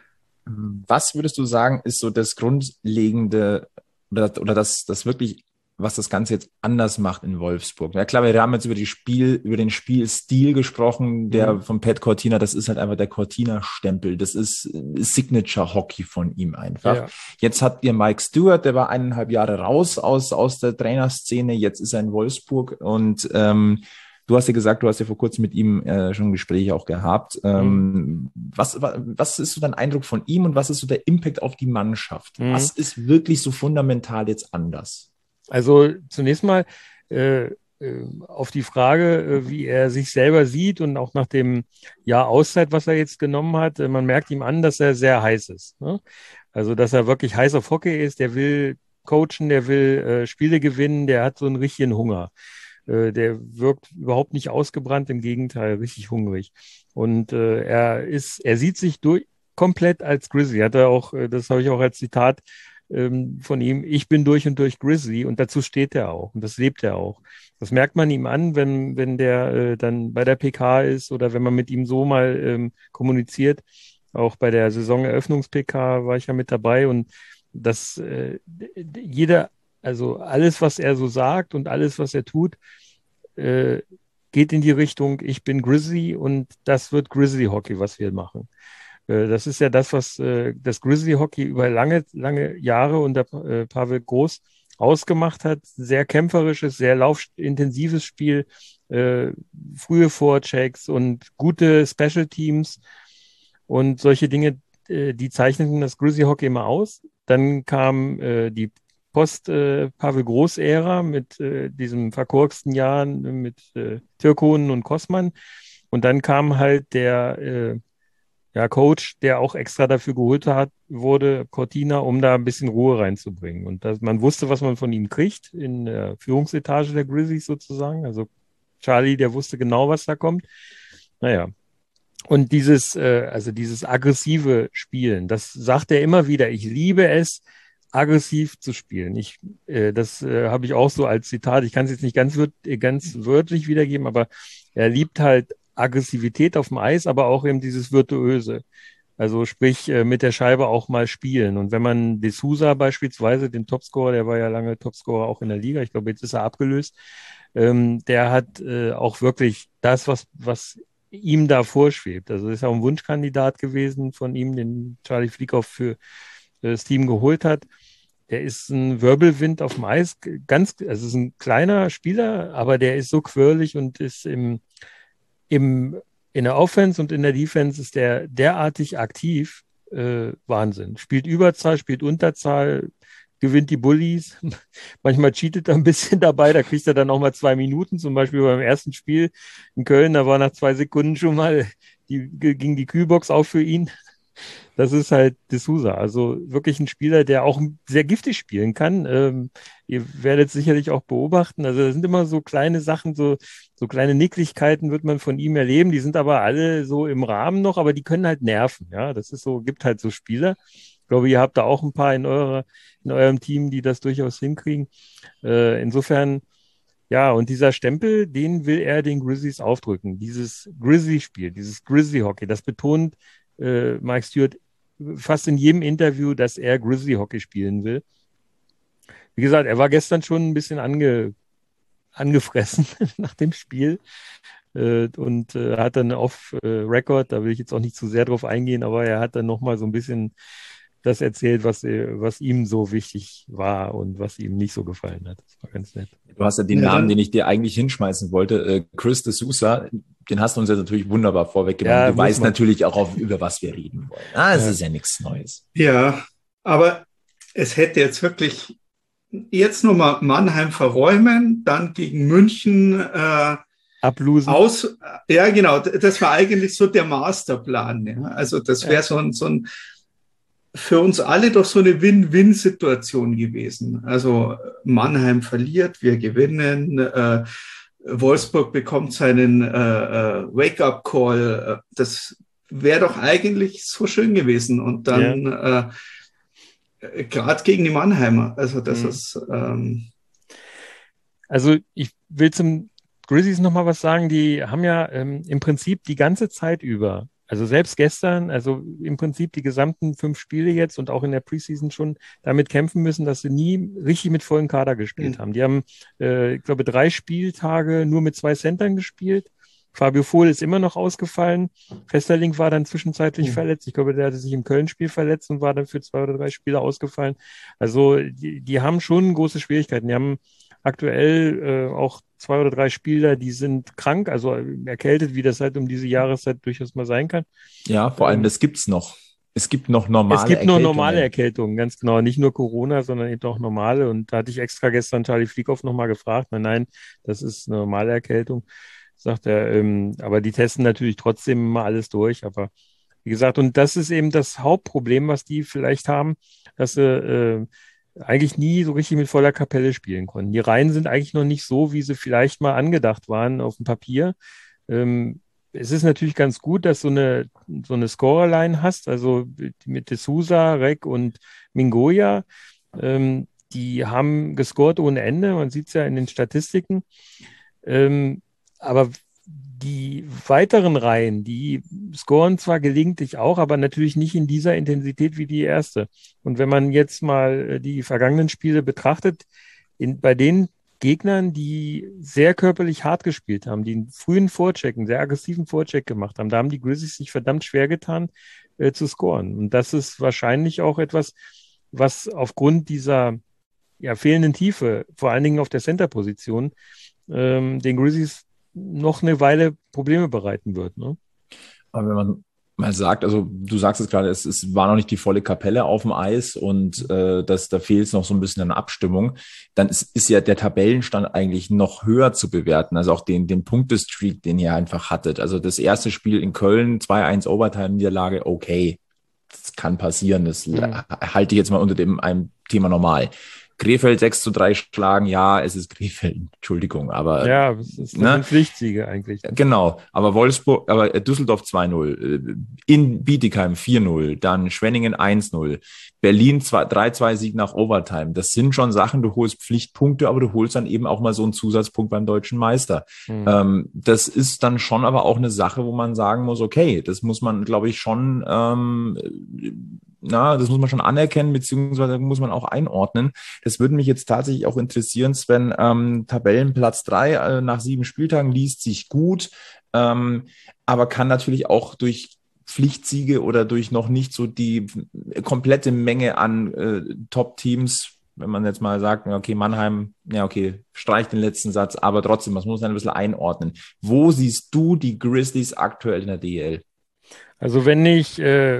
Was würdest du sagen, ist so das grundlegende oder, oder das, das wirklich was das Ganze jetzt anders macht in Wolfsburg. Ja klar, wir haben jetzt über die Spiel, über den Spielstil gesprochen, der mhm. von Pat Cortina, das ist halt einfach der Cortina-Stempel. Das ist Signature-Hockey von ihm einfach. Ja. Jetzt habt ihr Mike Stewart, der war eineinhalb Jahre raus aus, aus der Trainerszene, jetzt ist er in Wolfsburg und ähm, du hast ja gesagt, du hast ja vor kurzem mit ihm äh, schon Gespräche auch gehabt. Ähm, mhm. was, was, was ist so dein Eindruck von ihm und was ist so der Impact auf die Mannschaft? Mhm. Was ist wirklich so fundamental jetzt anders? Also zunächst mal äh, äh, auf die Frage, äh, wie er sich selber sieht und auch nach dem Jahr Auszeit, was er jetzt genommen hat, äh, man merkt ihm an, dass er sehr heiß ist. Ne? Also dass er wirklich heiß auf Hockey ist, der will coachen, der will äh, Spiele gewinnen, der hat so einen richtigen Hunger. Äh, der wirkt überhaupt nicht ausgebrannt, im Gegenteil, richtig hungrig. Und äh, er ist, er sieht sich durch, komplett als Grizzly. Hat er auch, äh, das habe ich auch als Zitat von ihm, ich bin durch und durch Grizzly und dazu steht er auch und das lebt er auch. Das merkt man ihm an, wenn, wenn der äh, dann bei der P K ist oder wenn man mit ihm so mal ähm, kommuniziert. Auch bei der Saisoneröffnungs-P K war ich ja mit dabei und das äh, jeder, also alles, was er so sagt und alles, was er tut, äh, geht in die Richtung, ich bin Grizzly und das wird Grizzly-Hockey, was wir machen. Das ist ja das, was äh, das Grizzly-Hockey über lange, lange Jahre unter äh, Pavel Groß ausgemacht hat. Sehr kämpferisches, sehr laufintensives Spiel, äh, frühe Vorchecks und gute Special Teams und solche Dinge, äh, die zeichneten das Grizzly-Hockey immer aus. Dann kam äh, die Post-Pavel äh, Groß-Ära mit äh, diesem verkorksten Jahren mit äh, Türkonen und Kosman. Und dann kam halt der äh, Ja, Coach, der auch extra dafür geholt hat, wurde Cortina, um da ein bisschen Ruhe reinzubringen. Und das, man wusste, was man von ihm kriegt in der Führungsetage der Grizzlies sozusagen. Also Charlie, der wusste genau, was da kommt. Naja. Und dieses, äh, also dieses aggressive Spielen, das sagt er immer wieder. Ich liebe es, aggressiv zu spielen. Ich, äh, das äh, habe ich auch so als Zitat. Ich kann es jetzt nicht ganz, wört, ganz wörtlich wiedergeben, aber er liebt halt Aggressivität auf dem Eis, aber auch eben dieses Virtuöse. Also sprich, mit der Scheibe auch mal spielen. Und wenn man De Sousa beispielsweise, den Topscorer, der war ja lange Topscorer auch in der Liga, ich glaube, jetzt ist er abgelöst, ähm, der hat äh, auch wirklich das, was, was ihm da vorschwebt. Also ist auch ein Wunschkandidat gewesen von ihm, den Charlie Flieghoff für äh, das Team geholt hat. Der ist ein Wirbelwind auf dem Eis, ganz, also ist ein kleiner Spieler, aber der ist so quirlig und ist im Im, in der Offense und in der Defense ist der derartig aktiv, äh, Wahnsinn. Spielt Überzahl, spielt Unterzahl, gewinnt die Bullies. Manchmal cheatet er ein bisschen dabei, da kriegt er dann auch mal zwei Minuten, zum Beispiel beim ersten Spiel in Köln, da war nach zwei Sekunden schon mal, die, ging die Kühlbox auf für ihn. Das ist halt De Sousa, also wirklich ein Spieler, der auch sehr giftig spielen kann. Ähm, ihr werdet sicherlich auch beobachten, also das sind immer so kleine Sachen, so, so kleine Nicklichkeiten wird man von ihm erleben, die sind aber alle so im Rahmen noch, aber die können halt nerven, ja, das ist so, gibt halt so Spieler. Ich glaube, ihr habt da auch ein paar in eurer, in eurem Team, die das durchaus hinkriegen. Äh, insofern, ja, und dieser Stempel, den will er den Grizzlies aufdrücken, dieses Grizzly-Spiel, dieses Grizzly-Hockey, das betont äh, Mike Stewart fast in jedem Interview, dass er Grizzly-Hockey spielen will. Wie gesagt, er war gestern schon ein bisschen ange, angefressen nach dem Spiel äh, und äh, hat dann auf äh, Record, da will ich jetzt auch nicht zu sehr drauf eingehen, aber er hat dann nochmal so ein bisschen das erzählt, was, was ihm so wichtig war und was ihm nicht so gefallen hat. Das war ganz nett. Du hast ja den ja, Namen, den ich dir eigentlich hinschmeißen wollte, äh, Chris De Sousa, den hast du uns ja natürlich wunderbar vorweggenommen. Ja, du weißt man. natürlich auch, auf, über was wir reden wollen. Ah, es ja. ist ja nichts Neues. Ja, aber es hätte jetzt wirklich jetzt nochmal Mannheim verräumen, dann gegen München äh, ablosen. Aus, ja, genau. Das war eigentlich so der Masterplan. Ja. Also das wäre ja. so ein, so ein für uns alle doch so eine Win-Win-Situation gewesen. Also Mannheim verliert, wir gewinnen, äh, Wolfsburg bekommt seinen äh, äh, Wake-up-Call. Das wäre doch eigentlich so schön gewesen. Und dann ja. äh, gerade gegen die Mannheimer. Also das mhm. ist... Ähm, also ich will zum Grizzlies noch mal was sagen. Die haben ja ähm, im Prinzip die ganze Zeit über Also selbst gestern, also im Prinzip die gesamten fünf Spiele jetzt und auch in der Preseason schon damit kämpfen müssen, dass sie nie richtig mit vollen Kader gespielt Mhm. haben. Die haben, äh, ich glaube, drei Spieltage nur mit zwei Centern gespielt. Fabio Vohl ist immer noch ausgefallen. Festerling war dann zwischenzeitlich Mhm. verletzt. Ich glaube, der hatte sich im Köln-Spiel verletzt und war dann für zwei oder drei Spiele ausgefallen. Also die, die haben schon große Schwierigkeiten. Die haben aktuell äh, auch zwei oder drei Spieler, die sind krank, also erkältet, wie das halt um diese Jahreszeit durchaus mal sein kann. Ja, vor allem, Ähm, das gibt's noch. Es gibt noch Es normale gibt nur normale Erkältungen. Erkältungen, ganz genau. Nicht nur Corona, sondern eben auch normale. Und da hatte ich extra gestern Charlie Flieghoff nochmal gefragt. Nein, nein, das ist eine normale Erkältung, sagt er. Ähm, aber die testen natürlich trotzdem mal alles durch. Aber wie gesagt, und das ist eben das Hauptproblem, was die vielleicht haben, dass sie äh, eigentlich nie so richtig mit voller Kapelle spielen konnten. Die Reihen sind eigentlich noch nicht so, wie sie vielleicht mal angedacht waren auf dem Papier. Ähm, Es ist natürlich ganz gut, dass du eine, so eine Scorerline hast, also mit De Souza, Rek und Mingoya. Ähm, die haben gescored ohne Ende, man sieht es ja in den Statistiken. Ähm, aber die weiteren Reihen, die scoren zwar gelegentlich auch, aber natürlich nicht in dieser Intensität wie die erste. Und wenn man jetzt mal äh, die vergangenen Spiele betrachtet, in, bei den Gegnern, die sehr körperlich hart gespielt haben, die einen frühen Vorcheck, einen sehr aggressiven Vorcheck gemacht haben, da haben die Grizzlies sich verdammt schwer getan, äh, zu scoren. Und das ist wahrscheinlich auch etwas, was aufgrund dieser ja, fehlenden Tiefe, vor allen Dingen auf der Center-Position, ähm, den Grizzlies noch eine Weile Probleme bereiten wird. Ne? Aber wenn man mal sagt, also du sagst es gerade, es, es war noch nicht die volle Kapelle auf dem Eis und äh, das, da fehlt es noch so ein bisschen an Abstimmung, dann ist, ist ja der Tabellenstand eigentlich noch höher zu bewerten, also auch den, den Punktestreak, den ihr einfach hattet. Also das erste Spiel in Köln, zwei eins Overtime-Niederlage, okay, das kann passieren, das Mhm. halte ich jetzt mal unter dem einem Thema normal. Krefeld sechs zu drei schlagen, ja, es ist Krefeld, Entschuldigung, aber Ja, das, ist, das ne, sind Pflichtsiege eigentlich. Ne? genau, aber Wolfsburg, aber Düsseldorf zwei null, in Bietigheim vier null, dann Schwenningen eins null, Berlin drei zwei Sieg nach Overtime. Das sind schon Sachen, du holst Pflichtpunkte, aber du holst dann eben auch mal so einen Zusatzpunkt beim deutschen Meister. Mhm. Ähm, das ist dann schon aber auch eine Sache, wo man sagen muss, okay, das muss man, glaube ich, schon, ähm, na, das muss man schon anerkennen, beziehungsweise muss man auch einordnen. Das würde mich jetzt tatsächlich auch interessieren, Sven. Ähm, Tabellenplatz drei äh, nach sieben Spieltagen liest sich gut, ähm, aber kann natürlich auch durch Pflichtsiege oder durch noch nicht so die komplette Menge an äh, Top-Teams, wenn man jetzt mal sagt, okay, Mannheim, ja, okay, streicht den letzten Satz, aber trotzdem, das muss man ein bisschen einordnen. Wo siehst du die Grizzlies aktuell in der D E L? Also wenn ich äh,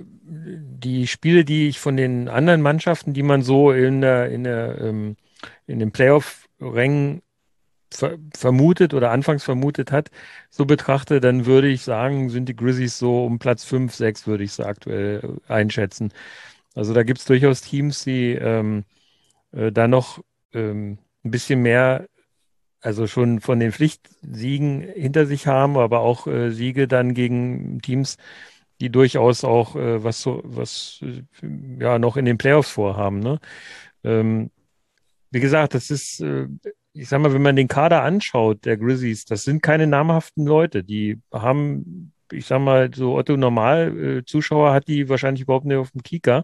die Spiele, die ich von den anderen Mannschaften, die man so in der, in der, ähm, in den Playoff-Rängen ver vermutet oder anfangs vermutet hat, so betrachte, dann würde ich sagen, sind die Grizzlies so um Platz fünf, sechs, würde ich sie aktuell einschätzen. Also da gibt es durchaus Teams, die ähm, äh, da noch ähm, ein bisschen mehr, also schon von den Pflichtsiegen hinter sich haben, aber auch äh, Siege dann gegen Teams, die durchaus auch äh, was so, was äh, ja noch in den Playoffs vorhaben. Ne? Ähm, wie gesagt, das ist, äh, ich sag mal, wenn man den Kader anschaut, der Grizzlies, das sind keine namhaften Leute. Die haben, ich sag mal, so Otto Normal, äh, Zuschauer hat die wahrscheinlich überhaupt nicht auf dem Kieker.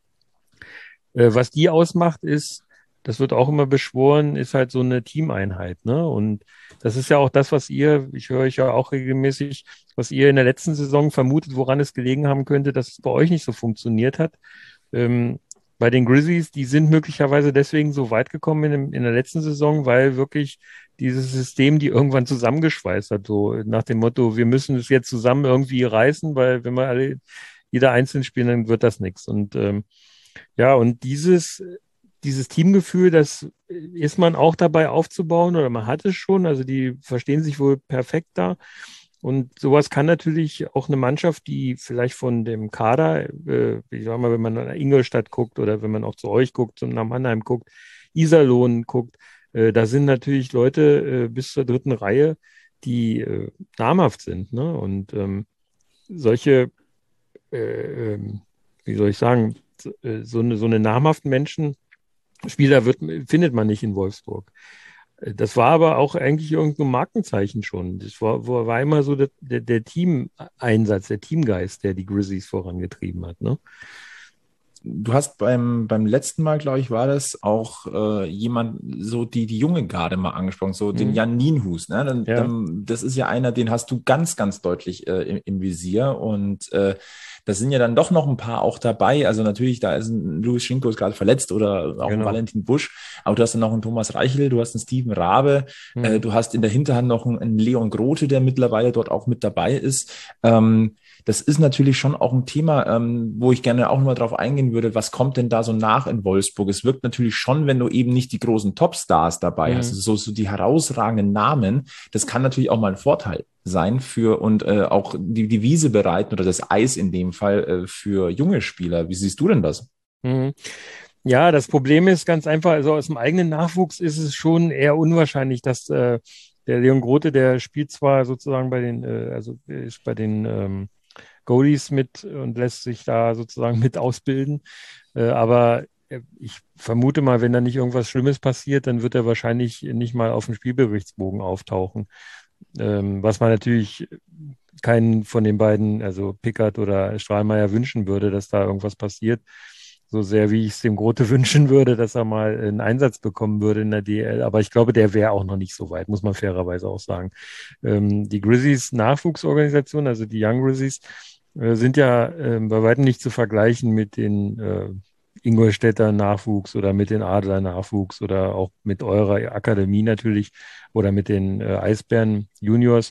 Äh, was die ausmacht, ist, das wird auch immer beschworen, ist halt so eine Teameinheit, ne? Und das ist ja auch das, was ihr, ich höre euch ja auch regelmäßig, was ihr in der letzten Saison vermutet, woran es gelegen haben könnte, dass es bei euch nicht so funktioniert hat. Ähm, bei den Grizzlies, die sind möglicherweise deswegen so weit gekommen in, dem, in der letzten Saison, weil wirklich dieses System die irgendwann zusammengeschweißt hat, so nach dem Motto, wir müssen es jetzt zusammen irgendwie reißen, weil wenn wir alle jeder einzeln spielen, dann wird das nichts. Und ähm, ja, und dieses, dieses Teamgefühl, das ist man auch dabei aufzubauen oder man hat es schon. Also die verstehen sich wohl perfekt da. Und sowas kann natürlich auch eine Mannschaft, die vielleicht von dem Kader, äh, ich sag mal, wenn man nach Ingolstadt guckt oder wenn man auch zu euch guckt und nach Mannheim guckt, Iserlohn guckt, äh, da sind natürlich Leute äh, bis zur dritten Reihe, die äh, namhaft sind. Ne? Und ähm, solche, äh, ähm, wie soll ich sagen, so eine, so eine namhaften Menschen, Spieler wird, findet man nicht in Wolfsburg. Das war aber auch eigentlich irgendein Markenzeichen schon. Das war, war immer so der, der, der Teameinsatz, der Teamgeist, der die Grizzlies vorangetrieben hat, ne? Du hast beim, beim letzten Mal, glaube ich, war das auch äh, jemand, so die, die junge Garde mal angesprochen, so mhm. den Jan Nienhuis. Ne? Dann, ja. dann, das ist ja einer, den hast du ganz, ganz deutlich äh, im, im Visier. Und äh, da sind ja dann doch noch ein paar auch dabei. Also natürlich, da ist ein Louis Schinko ist gerade verletzt oder auch genau. ein Valentin Busch. Aber du hast dann noch einen Thomas Reichel, du hast einen Steven Rabe, mhm. äh, du hast in der Hinterhand noch einen, einen Leon Grote, der mittlerweile dort auch mit dabei ist. Ähm, Das ist natürlich schon auch ein Thema, ähm, wo ich gerne auch mal drauf eingehen würde. Was kommt denn da so nach in Wolfsburg? Es wirkt natürlich schon, wenn du eben nicht die großen Topstars dabei mhm. hast, also so, so die herausragenden Namen. Das kann natürlich auch mal ein Vorteil sein für und äh, auch die, die Wiese bereiten oder das Eis in dem Fall äh, für junge Spieler. Wie siehst du denn das? Mhm. Ja, das Problem ist ganz einfach, also aus dem eigenen Nachwuchs ist es schon eher unwahrscheinlich, dass äh, der Leon Grote, der spielt zwar sozusagen bei den, äh, also ist bei den ähm, Goalies mit und lässt sich da sozusagen mit ausbilden. Äh, aber ich vermute mal, wenn da nicht irgendwas Schlimmes passiert, dann wird er wahrscheinlich nicht mal auf dem Spielberichtsbogen auftauchen. Ähm, was man natürlich keinen von den beiden, also Pickard oder Strahlmeier, wünschen würde, dass da irgendwas passiert. So sehr, wie ich es dem Grote wünschen würde, dass er mal einen Einsatz bekommen würde in der D L. Aber ich glaube, der wäre auch noch nicht so weit, muss man fairerweise auch sagen. Ähm, die Grizzlies Nachwuchsorganisation, also die Young Grizzlies, äh, sind ja äh, bei weitem nicht zu vergleichen mit den äh, Ingolstädter Nachwuchs oder mit den Adler Nachwuchs oder auch mit eurer Akademie natürlich oder mit den äh, Eisbären Juniors.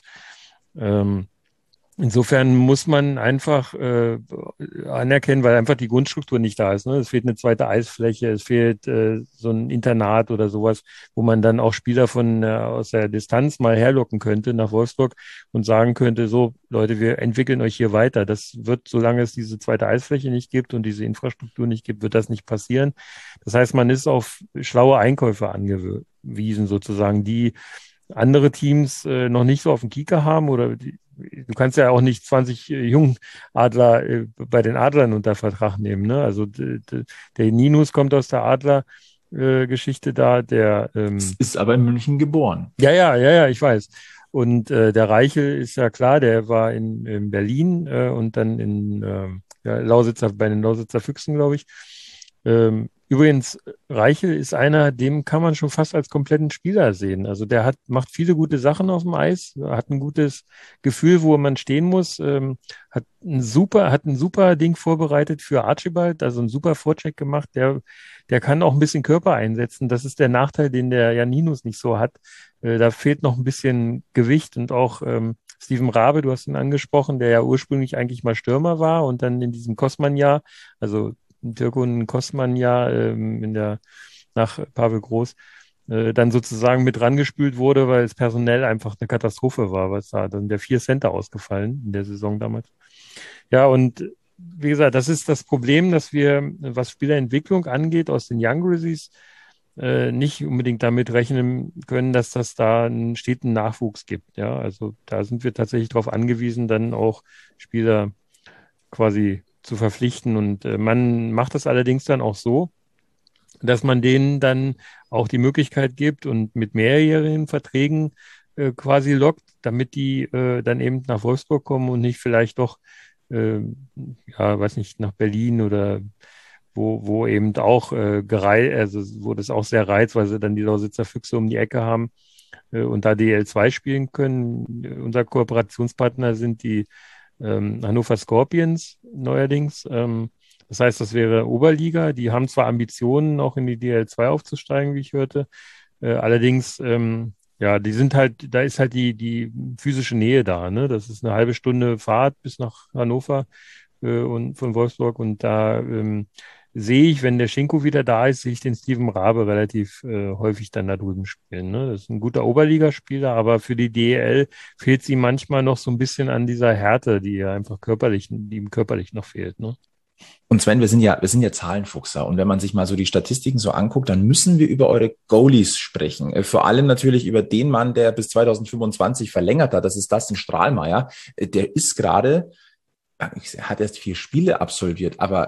Ähm, Insofern muss man einfach äh, anerkennen, weil einfach die Grundstruktur nicht da ist. Ne? Es fehlt eine zweite Eisfläche, es fehlt äh, so ein Internat oder sowas, wo man dann auch Spieler von äh, aus der Distanz mal herlocken könnte nach Wolfsburg und sagen könnte, so Leute, wir entwickeln euch hier weiter. Das wird, solange es diese zweite Eisfläche nicht gibt und diese Infrastruktur nicht gibt, wird das nicht passieren. Das heißt, man ist auf schlaue Einkäufe angewiesen sozusagen, die andere Teams äh, noch nicht so auf dem Kieker haben oder die, du kannst ja auch nicht zwanzig äh, Jungadler äh, bei den Adlern unter Vertrag nehmen. Ne? Also d- d- der Ninus kommt aus der Adler-Geschichte äh, da, der ähm, ist aber in München geboren. Ja, ja, ja, ja, ich weiß. Und äh, der Reichel ist ja klar, der war in, in Berlin äh, und dann in äh, ja, Lausitzer, bei den Lausitzer Füchsen, glaube ich. Ähm, Übrigens, Reichel ist einer, dem kann man schon fast als kompletten Spieler sehen. Also der hat, macht viele gute Sachen auf dem Eis, hat ein gutes Gefühl, wo man stehen muss, ähm, hat ein super, hat ein super Ding vorbereitet für Archibald, also einen super Vorcheck gemacht. Der, der kann auch ein bisschen Körper einsetzen. Das ist der Nachteil, den der Janinus nicht so hat. Äh, da fehlt noch ein bisschen Gewicht und auch ähm, Steven Rabe, du hast ihn angesprochen, der ja ursprünglich eigentlich mal Stürmer war und dann in diesem Kosman-Jahr, also Türkun Kosman ja ähm, in der nach Pavel Groß äh, dann sozusagen mit rangespült wurde, weil es personell einfach eine Katastrophe war, was da dann der vier Center ausgefallen in der Saison damals. Ja, und wie gesagt, das ist das Problem, dass wir, was Spielerentwicklung angeht, aus den Young Grizzlies äh, nicht unbedingt damit rechnen können, dass das da einen steten Nachwuchs gibt. Ja, also da sind wir tatsächlich darauf angewiesen, dann auch Spieler quasi zu verpflichten. Und äh, man macht das allerdings dann auch so, dass man denen dann auch die Möglichkeit gibt und mit mehrjährigen Verträgen äh, quasi lockt, damit die äh, dann eben nach Wolfsburg kommen und nicht vielleicht doch, äh, ja, weiß nicht, nach Berlin oder wo, wo eben auch äh, gerei, also wo das auch sehr reizt, weil sie dann die Lausitzer Füchse um die Ecke haben äh, und da D L zwei spielen können. Unser Kooperationspartner sind die Ähm, Hannover Scorpions neuerdings. Ähm, das heißt, das wäre Oberliga. Die haben zwar Ambitionen, auch in die D L zwei aufzusteigen, wie ich hörte. Äh, allerdings, ähm, ja, die sind halt, da ist halt die, die physische Nähe da. Ne? Das ist eine halbe Stunde Fahrt bis nach Hannover äh, und von Wolfsburg. Und da ähm, sehe ich, wenn der Schinko wieder da ist, sehe ich den Steven Rabe relativ äh, häufig dann da drüben spielen. Ne? Das ist ein guter Oberligaspieler, aber für die D E L fehlt sie manchmal noch so ein bisschen an dieser Härte, die ja einfach körperlich, die ihm körperlich noch fehlt. Ne? Und Sven, wir sind ja, wir sind ja Zahlenfuchser. Und wenn man sich mal so die Statistiken so anguckt, dann müssen wir über eure Goalies sprechen. Vor allem natürlich über den Mann, der bis zwanzig fünfundzwanzig verlängert hat. Das ist Dustin Strahlmeier. Der ist gerade, er hat erst vier Spiele absolviert, aber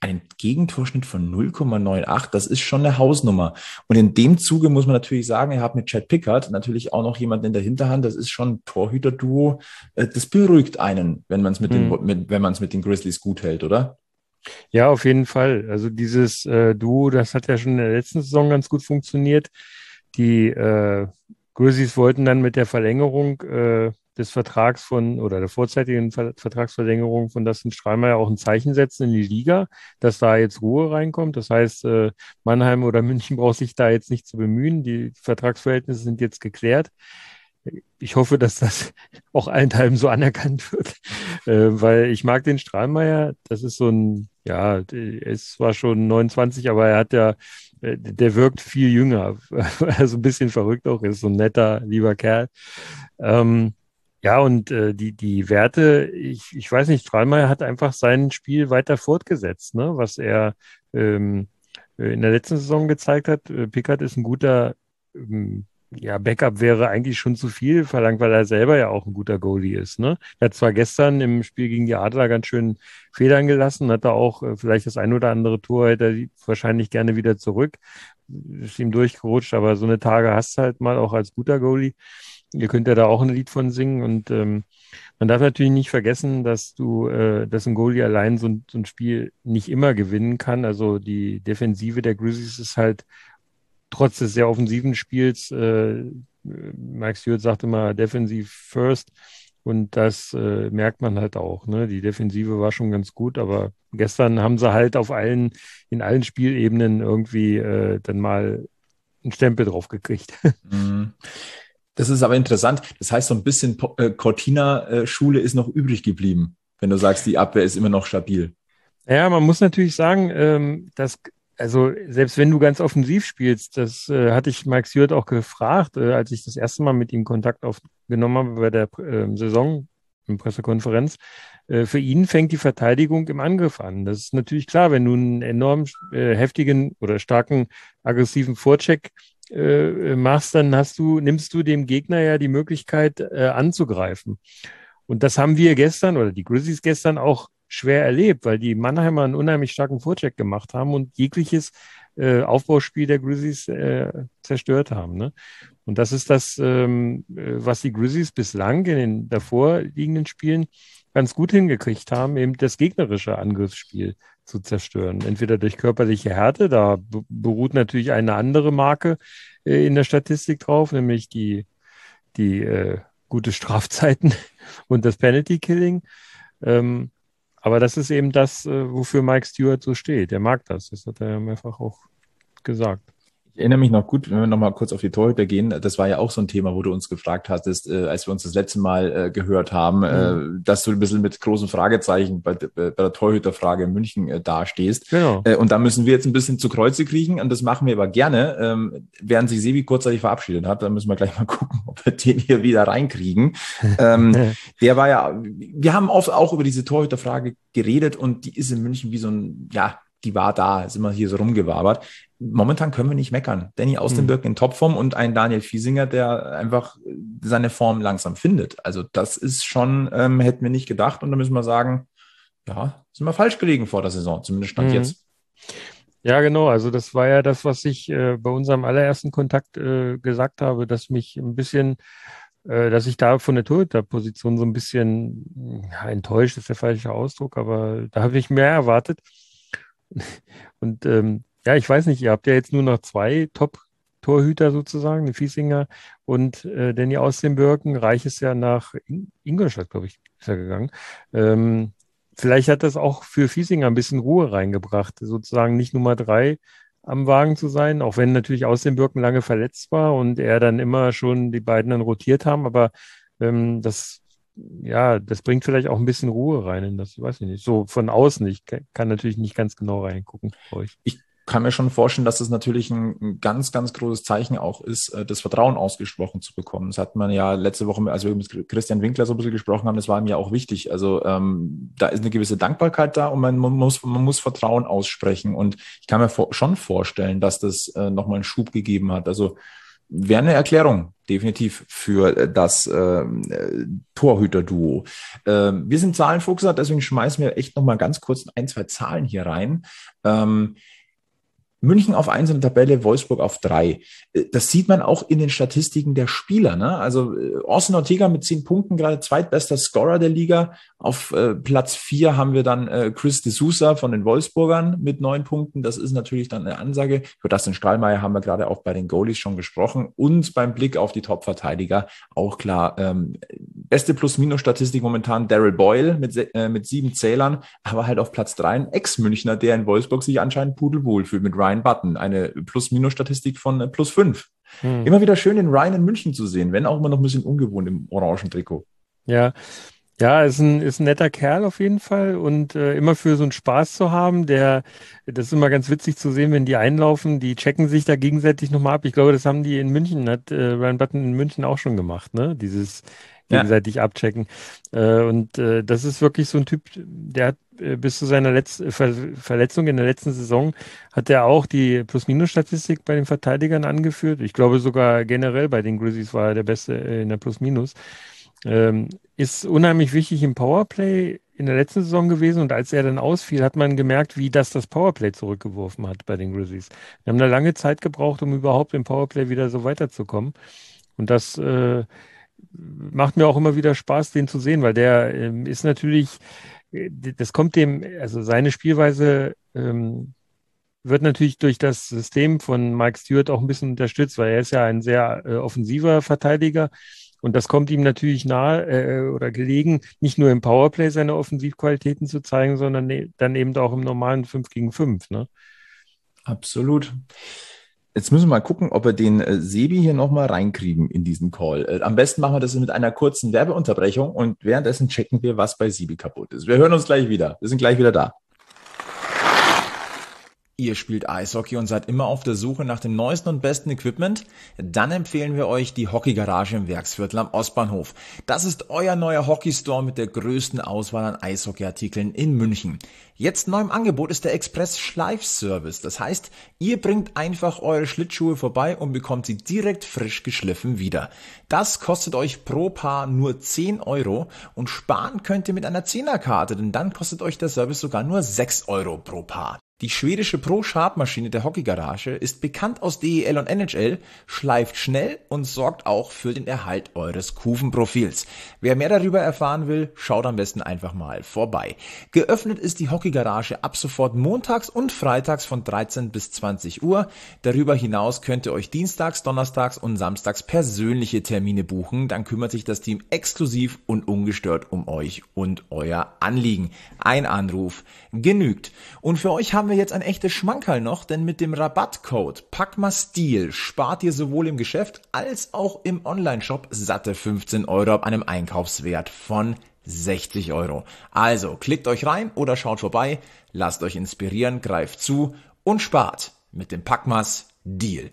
einen Gegentorschnitt von null Komma neunundachtzig, das ist schon eine Hausnummer. Und in dem Zuge muss man natürlich sagen, ihr habt mit Chad Pickard natürlich auch noch jemanden in der Hinterhand, das ist schon ein Torhüter-Duo, das beruhigt einen, wenn man es mit, mhm. den, mit, wenn man es mit den Grizzlies gut hält, oder? Ja, auf jeden Fall. Also dieses äh, Duo, das hat ja schon in der letzten Saison ganz gut funktioniert. Die äh, Grizzlies wollten dann mit der Verlängerung äh, des Vertrags von oder der vorzeitigen Ver- Vertragsverlängerung von Dustin Strahlmeier auch ein Zeichen setzen in die Liga, dass da jetzt Ruhe reinkommt. Das heißt, äh, Mannheim oder München braucht sich da jetzt nicht zu bemühen. Die Vertragsverhältnisse sind jetzt geklärt. Ich hoffe, dass das auch allenthalben so anerkannt wird, äh, weil ich mag den Strahlmeier. Das ist so ein, ja, er ist zwar schon neunundzwanzig, aber er hat ja, der wirkt viel jünger, also ein bisschen verrückt auch, ist so ein netter, lieber Kerl. Ähm, ja, und äh, die, die Werte, ich, ich weiß nicht, Strahlmeier hat einfach sein Spiel weiter fortgesetzt, ne, was er ähm, in der letzten Saison gezeigt hat. Pickard ist ein guter, ähm, ja, Backup wäre eigentlich schon zu viel verlangt, weil er selber ja auch ein guter Goalie ist, ne? Er hat zwar gestern im Spiel gegen die Adler ganz schön Federn gelassen, hat da auch äh, vielleicht das ein oder andere Tor, hätte er wahrscheinlich gerne wieder zurück, ist ihm durchgerutscht, aber so eine Tage hast du halt mal auch als guter Goalie. Ihr könnt ja da auch ein Lied von singen und ähm, man darf natürlich nicht vergessen, dass du, äh, dass ein Goalie allein so ein, so ein Spiel nicht immer gewinnen kann. Also die Defensive der Grizzlies ist halt trotz des sehr offensiven Spiels, äh, Mike Stewart sagt immer Defensive first und das äh, merkt man halt auch. Ne? Die Defensive war schon ganz gut, aber gestern haben sie halt auf allen, in allen Spielebenen irgendwie äh, dann mal einen Stempel drauf gekriegt. Das ist aber interessant. Das heißt, so ein bisschen äh, Cortina-Schule ist noch übrig geblieben, wenn du sagst, die Abwehr ist immer noch stabil. Ja, man muss natürlich sagen, ähm, dass also selbst wenn du ganz offensiv spielst, das äh, hatte ich Mike Stewart auch gefragt, äh, als ich das erste Mal mit ihm Kontakt aufgenommen habe bei der äh, Saison, in Pressekonferenz. Äh, für ihn fängt die Verteidigung im Angriff an. Das ist natürlich klar, wenn du einen enorm äh, heftigen oder starken aggressiven Vorcheck äh, machst, dann hast du, nimmst du dem Gegner ja die Möglichkeit äh, anzugreifen. Und das haben wir gestern oder die Grizzlies gestern auch schwer erlebt, weil die Mannheimer einen unheimlich starken Vorcheck gemacht haben und jegliches äh, Aufbauspiel der Grizzlies äh, zerstört haben. Ne? Und das ist das, ähm, was die Grizzlies bislang in den davor liegenden Spielen ganz gut hingekriegt haben, eben das gegnerische Angriffsspiel zu zerstören. Entweder durch körperliche Härte, da be- beruht natürlich eine andere Marke äh, in der Statistik drauf, nämlich die, die äh, gute Strafzeiten und das Penalty Killing. Ähm, Aber das ist eben das, wofür Mike Stewart so steht. Er mag das. Das hat er ja mehrfach auch gesagt. Ich erinnere mich noch gut, wenn wir nochmal kurz auf die Torhüter gehen. Das war ja auch so ein Thema, wo du uns gefragt hattest, äh, als wir uns das letzte Mal äh, gehört haben, mhm. äh, dass du ein bisschen mit großen Fragezeichen bei, bei der Torhüterfrage in München äh, dastehst. Genau. Äh, und da müssen wir jetzt ein bisschen zu Kreuze kriechen und das machen wir aber gerne. Ähm, während sich Sebi kurzzeitig verabschiedet hat, dann müssen wir gleich mal gucken, ob wir den hier wieder reinkriegen. ähm, der war ja, wir haben oft auch über diese Torhüterfrage geredet und die ist in München wie so ein, ja, die war da, ist immer hier so rumgewabert. Momentan können wir nicht meckern. Danny Austenbürg in Topform und ein Daniel Fiesinger, der einfach seine Form langsam findet. Also das ist schon, ähm, hätten wir nicht gedacht. Und da müssen wir sagen, ja, sind wir falsch gelegen vor der Saison, zumindest stand mhm. jetzt. Ja, genau. Also das war ja das, was ich äh, bei unserem allerersten Kontakt äh, gesagt habe, dass mich ein bisschen, äh, dass ich da von der Torhüterposition so ein bisschen ja, enttäuscht, ist der falsche Ausdruck, aber da habe ich mehr erwartet. Und ähm, ja, ich weiß nicht, ihr habt ja jetzt nur noch zwei Top-Torhüter sozusagen, den Fiesinger und äh, Danny Austenbürgen. Reich ist ja nach In- Ingolstadt, glaube ich, ist er gegangen. Ähm, vielleicht hat das auch für Fiesinger ein bisschen Ruhe reingebracht, sozusagen nicht Nummer drei am Wagen zu sein, auch wenn natürlich Austenbürgen lange verletzt war und er dann immer schon die beiden dann rotiert haben, aber ähm, das ja, das bringt vielleicht auch ein bisschen Ruhe rein in das, weiß ich nicht, so von außen. Ich kann natürlich nicht ganz genau reingucken für euch. Ich kann mir schon vorstellen, dass das natürlich ein, ein ganz, ganz großes Zeichen auch ist, das Vertrauen ausgesprochen zu bekommen. Das hat man ja letzte Woche, als wir mit Christian Winkler so ein bisschen gesprochen haben, das war mir auch wichtig. Also ähm, da ist eine gewisse Dankbarkeit da und man, man, muss, man muss Vertrauen aussprechen. Und ich kann mir vor, schon vorstellen, dass das äh, nochmal einen Schub gegeben hat. Also wäre eine Erklärung, definitiv, für das äh, Torhüter-Duo. Äh, wir sind Zahlenfuchser, deswegen schmeißen wir echt nochmal ganz kurz ein, zwei Zahlen hier rein. Ähm, München auf eins in der Tabelle, Wolfsburg auf drei. Das sieht man auch in den Statistiken der Spieler. Ne? Also Austin Ortega mit zehn Punkten, gerade zweitbester Scorer der Liga. Auf äh, Platz vier haben wir dann äh, Chris de Sousa von den Wolfsburgern mit neun Punkten. Das ist natürlich dann eine Ansage. Über Dustin Strahlmeier haben wir gerade auch bei den Goalies schon gesprochen. Und beim Blick auf die Top-Verteidiger auch klar. Ähm, beste Plus-Minus-Statistik momentan Daryl Boyle mit, äh, mit sieben Zählern, aber halt auf Platz drei ein Ex-Münchner, der in Wolfsburg sich anscheinend pudelwohl fühlt mit Ryan Button. Eine Plus-Minus-Statistik von äh, plus fünf. Hm. Immer wieder schön, den Ryan in München zu sehen, wenn auch immer noch ein bisschen ungewohnt im orangen Trikot. Ja, ja, ist ein, ist ein netter Kerl auf jeden Fall und äh, immer für so einen Spaß zu haben, der, das ist immer ganz witzig zu sehen, wenn die einlaufen, die checken sich da gegenseitig nochmal ab. Ich glaube, das haben die in München, hat äh, Ryan Button in München auch schon gemacht, ne? Dieses gegenseitig ja. abchecken. Äh, und äh, das ist wirklich so ein Typ, der hat äh, bis zu seiner Letz- Ver- Verletzung in der letzten Saison, hat er auch die Plus-Minus-Statistik bei den Verteidigern angeführt. Ich glaube sogar generell bei den Grizzlies war er der Beste in der Plus-Minus. Ähm, ist unheimlich wichtig im Powerplay in der letzten Saison gewesen und als er dann ausfiel, hat man gemerkt, wie das das Powerplay zurückgeworfen hat bei den Grizzlies. Wir haben da lange Zeit gebraucht, um überhaupt im Powerplay wieder so weiterzukommen und das äh, macht mir auch immer wieder Spaß, den zu sehen, weil der ähm, ist natürlich, das kommt dem, also seine Spielweise ähm, wird natürlich durch das System von Mike Stewart auch ein bisschen unterstützt, weil er ist ja ein sehr äh, offensiver Verteidiger. Und das kommt ihm natürlich nahe äh, oder gelegen, nicht nur im Powerplay seine Offensivqualitäten zu zeigen, sondern ne, dann eben auch im normalen fünf gegen fünf. Ne? Absolut. Jetzt müssen wir mal gucken, ob wir den äh, Sebi hier nochmal reinkriegen in diesen Call. Äh, am besten machen wir das mit einer kurzen Werbeunterbrechung und währenddessen checken wir, was bei Sebi kaputt ist. Wir hören uns gleich wieder. Wir sind gleich wieder da. Ihr spielt Eishockey und seid immer auf der Suche nach dem neuesten und besten Equipment? Dann empfehlen wir euch die Hockeygarage im Werksviertel am Ostbahnhof. Das ist euer neuer Hockeystore mit der größten Auswahl an Eishockeyartikeln in München. Jetzt neu im Angebot ist der Express Schleifservice. Das heißt, ihr bringt einfach eure Schlittschuhe vorbei und bekommt sie direkt frisch geschliffen wieder. Das kostet euch pro Paar nur zehn Euro und sparen könnt ihr mit einer Zehnerkarte, denn dann kostet euch der Service sogar nur sechs Euro pro Paar. Die schwedische Pro-Sharp-Maschine der Hockeygarage ist bekannt aus D E L und N H L, schleift schnell und sorgt auch für den Erhalt eures Kufenprofils. Wer mehr darüber erfahren will, schaut am besten einfach mal vorbei. Geöffnet ist die Hockeygarage ab sofort montags und freitags von dreizehn bis zwanzig Uhr. Darüber hinaus könnt ihr euch dienstags, donnerstags und samstags persönliche Termine buchen. Dann kümmert sich das Team exklusiv und ungestört um euch und euer Anliegen. Ein Anruf genügt. Und für euch haben wir jetzt ein echtes Schmankerl noch, denn mit dem Rabattcode PACKMASTIL spart ihr sowohl im Geschäft als auch im Onlineshop satte fünfzehn Euro ab einem Einkaufswert von sechzig Euro. Also klickt euch rein oder schaut vorbei, lasst euch inspirieren, greift zu und spart mit dem Packmas Deal.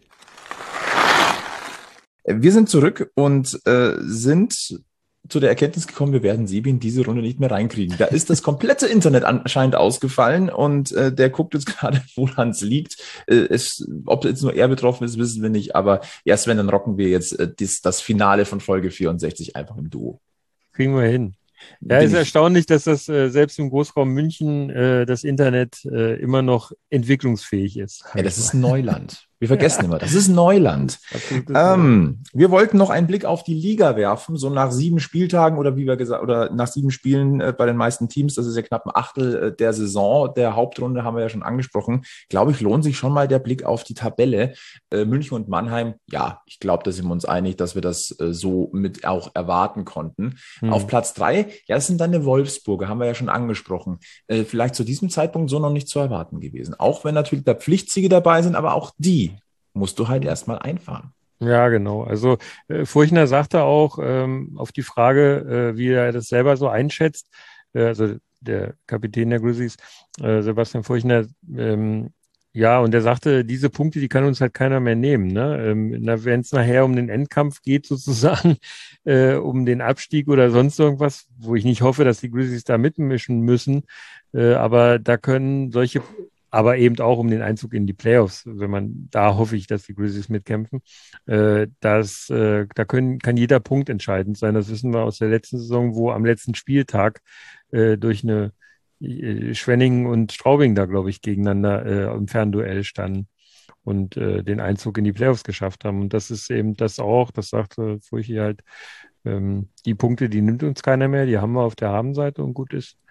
Wir sind zurück und äh, sind zu der Erkenntnis gekommen, wir werden Sebi in diese Runde nicht mehr reinkriegen. Da ist das komplette Internet anscheinend ausgefallen und äh, der guckt jetzt gerade, woran es liegt. Äh, es, ob jetzt nur er betroffen ist, wissen wir nicht, aber erst wenn, dann rocken wir jetzt äh, dies, das Finale von Folge vierundsechzig einfach im Duo. Kriegen wir hin. Ja, ist erstaunlich, dass das äh, selbst im Großraum München äh, das Internet äh, immer noch entwicklungsfähig ist. Ja, das ist Neuland. Wir vergessen immer, das ist Neuland. Ähm, wir wollten noch einen Blick auf die Liga werfen, so nach sieben Spieltagen oder wie wir gesagt, oder nach sieben Spielen äh, bei den meisten Teams, das ist ja knapp ein Achtel äh, der Saison, der Hauptrunde haben wir ja schon angesprochen. Glaube ich, lohnt sich schon mal der Blick auf die Tabelle. Äh, München und Mannheim, ja, ich glaube, da sind wir uns einig, dass wir das äh, so mit auch erwarten konnten. Hm. Auf Platz drei, ja, das sind dann die Wolfsburger, haben wir ja schon angesprochen. Äh, vielleicht zu diesem Zeitpunkt so noch nicht zu erwarten gewesen. Auch wenn natürlich da Pflichtsiege dabei sind, aber auch die musst du halt erstmal einfahren. Ja, genau. Also äh, Furchner sagte auch ähm, auf die Frage, äh, wie er das selber so einschätzt, äh, also der Kapitän der Grizzlies, äh, Sebastian Furchner, ähm, ja, und er sagte, diese Punkte, die kann uns halt keiner mehr nehmen. Ne? Ähm, wenn es nachher um den Endkampf geht, sozusagen, äh, um den Abstieg oder sonst irgendwas, wo ich nicht hoffe, dass die Grizzlies da mitmischen müssen, äh, aber da können solche aber eben auch um den Einzug in die Playoffs, wenn man, da hoffe ich, dass die Grizzlies mitkämpfen. Äh, das, äh, da können, kann jeder Punkt entscheidend sein. Das wissen wir aus der letzten Saison, wo am letzten Spieltag äh, durch eine äh, Schwenningen und Straubing da, glaube ich, gegeneinander äh, im Fernduell standen und äh, den Einzug in die Playoffs geschafft haben. Und das ist eben das auch, das sagte Furchi halt, ähm, die Punkte, die nimmt uns keiner mehr, die haben wir auf der Habenseite und gut ist.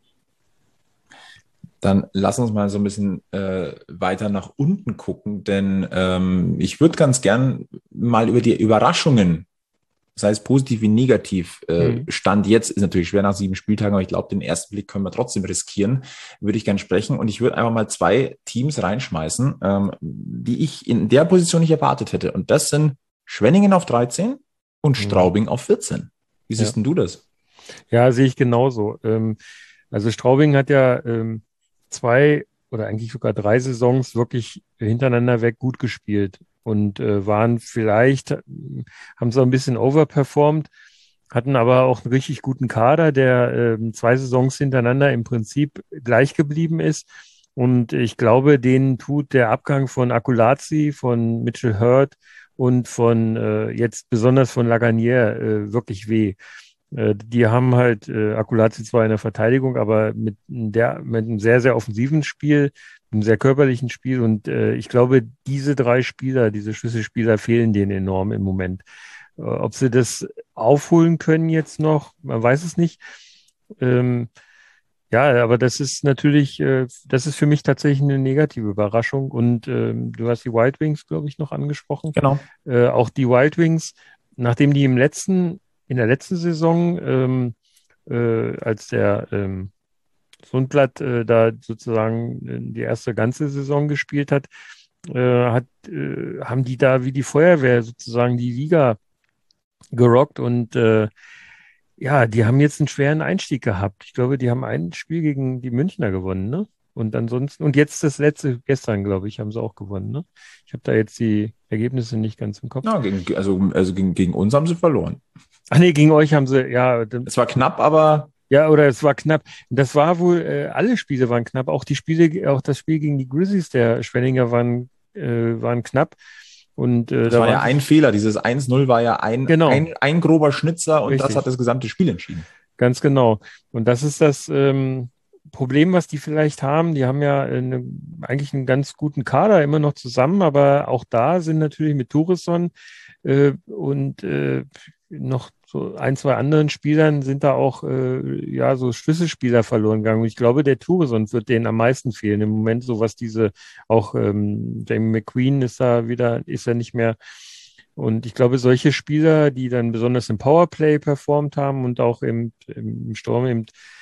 Dann lass uns mal so ein bisschen äh, weiter nach unten gucken, denn ähm, ich würde ganz gern mal über die Überraschungen, sei es positiv wie negativ, äh, Mhm. Stand jetzt ist natürlich schwer nach sieben Spieltagen, aber ich glaube, den ersten Blick können wir trotzdem riskieren, würde ich gern sprechen. Und ich würde einfach mal zwei Teams reinschmeißen, ähm, die ich in der Position nicht erwartet hätte. Und das sind Schwenningen auf dreizehn und Mhm. Straubing auf vierzehn. Wie Ja. siehst denn du das? Ja, sehe ich genauso. Ähm, also Straubing hat ja ähm, zwei oder eigentlich sogar drei Saisons wirklich hintereinander weg gut gespielt und äh, waren vielleicht, äh, haben so ein bisschen overperformed, hatten aber auch einen richtig guten Kader, der ähm, zwei Saisons hintereinander im Prinzip gleich geblieben ist. Und ich glaube, denen tut der Abgang von Akulazzi, von Mitchell Hurt und von äh, jetzt besonders von Lagunier äh, wirklich weh. Äh, Die haben halt äh, Akulazzi zwar in der Verteidigung, aber mit, der, mit einem sehr, sehr offensiven Spiel, einem sehr körperlichen Spiel. Und äh, ich glaube, diese drei Spieler, diese Schlüsselspieler fehlen denen enorm im Moment. Äh, ob sie das aufholen können jetzt noch, man weiß es nicht. Ähm, ja, aber das ist natürlich, äh, das ist für mich tatsächlich eine negative Überraschung. Und ähm, du hast die Wild Wings, glaube ich, noch angesprochen. Genau. Äh, auch die Wild Wings, nachdem die im letzten, in der letzten Saison, ähm, äh, als der ähm, Sundblatt äh, da sozusagen äh, die erste ganze Saison gespielt hat, äh, hat äh, haben die da wie die Feuerwehr sozusagen die Liga gerockt und äh, ja, die haben jetzt einen schweren Einstieg gehabt. Ich glaube, die haben ein Spiel gegen die Münchner gewonnen, ne? Und ansonsten, und jetzt das letzte, gestern, glaube ich, haben sie auch gewonnen, ne? Ich habe da jetzt die Ergebnisse nicht ganz im Kopf. Ja, gegen, also, also gegen, gegen uns haben sie verloren. Ach nee, gegen euch haben sie, ja, dann, Es war knapp, aber ja, oder es war knapp. Das war wohl, äh, alle Spiele waren knapp. Auch die Spiele, auch das Spiel gegen die Grizzlies der Schwenninger waren, äh, waren knapp. Und äh, das da war ja waren ein Fehler. Dieses eins null war ja ein, genau, ein, ein grober Schnitzer und das richtig, hat das gesamte Spiel entschieden. ganz genau. Und das ist das ähm, Problem, was die vielleicht haben. Die haben ja eine, eigentlich einen ganz guten Kader immer noch zusammen, aber auch da sind natürlich mit Tourisson äh, und äh, noch so ein, zwei anderen Spielern sind da auch äh, ja so Schlüsselspieler verloren gegangen. Und ich glaube, der Tourisson wird denen am meisten fehlen im Moment, so was diese auch ähm, Jamie McQueen ist da wieder, ist ja nicht mehr. Und ich glaube, solche Spieler, die dann besonders im Powerplay performt haben und auch im, im Sturm eben,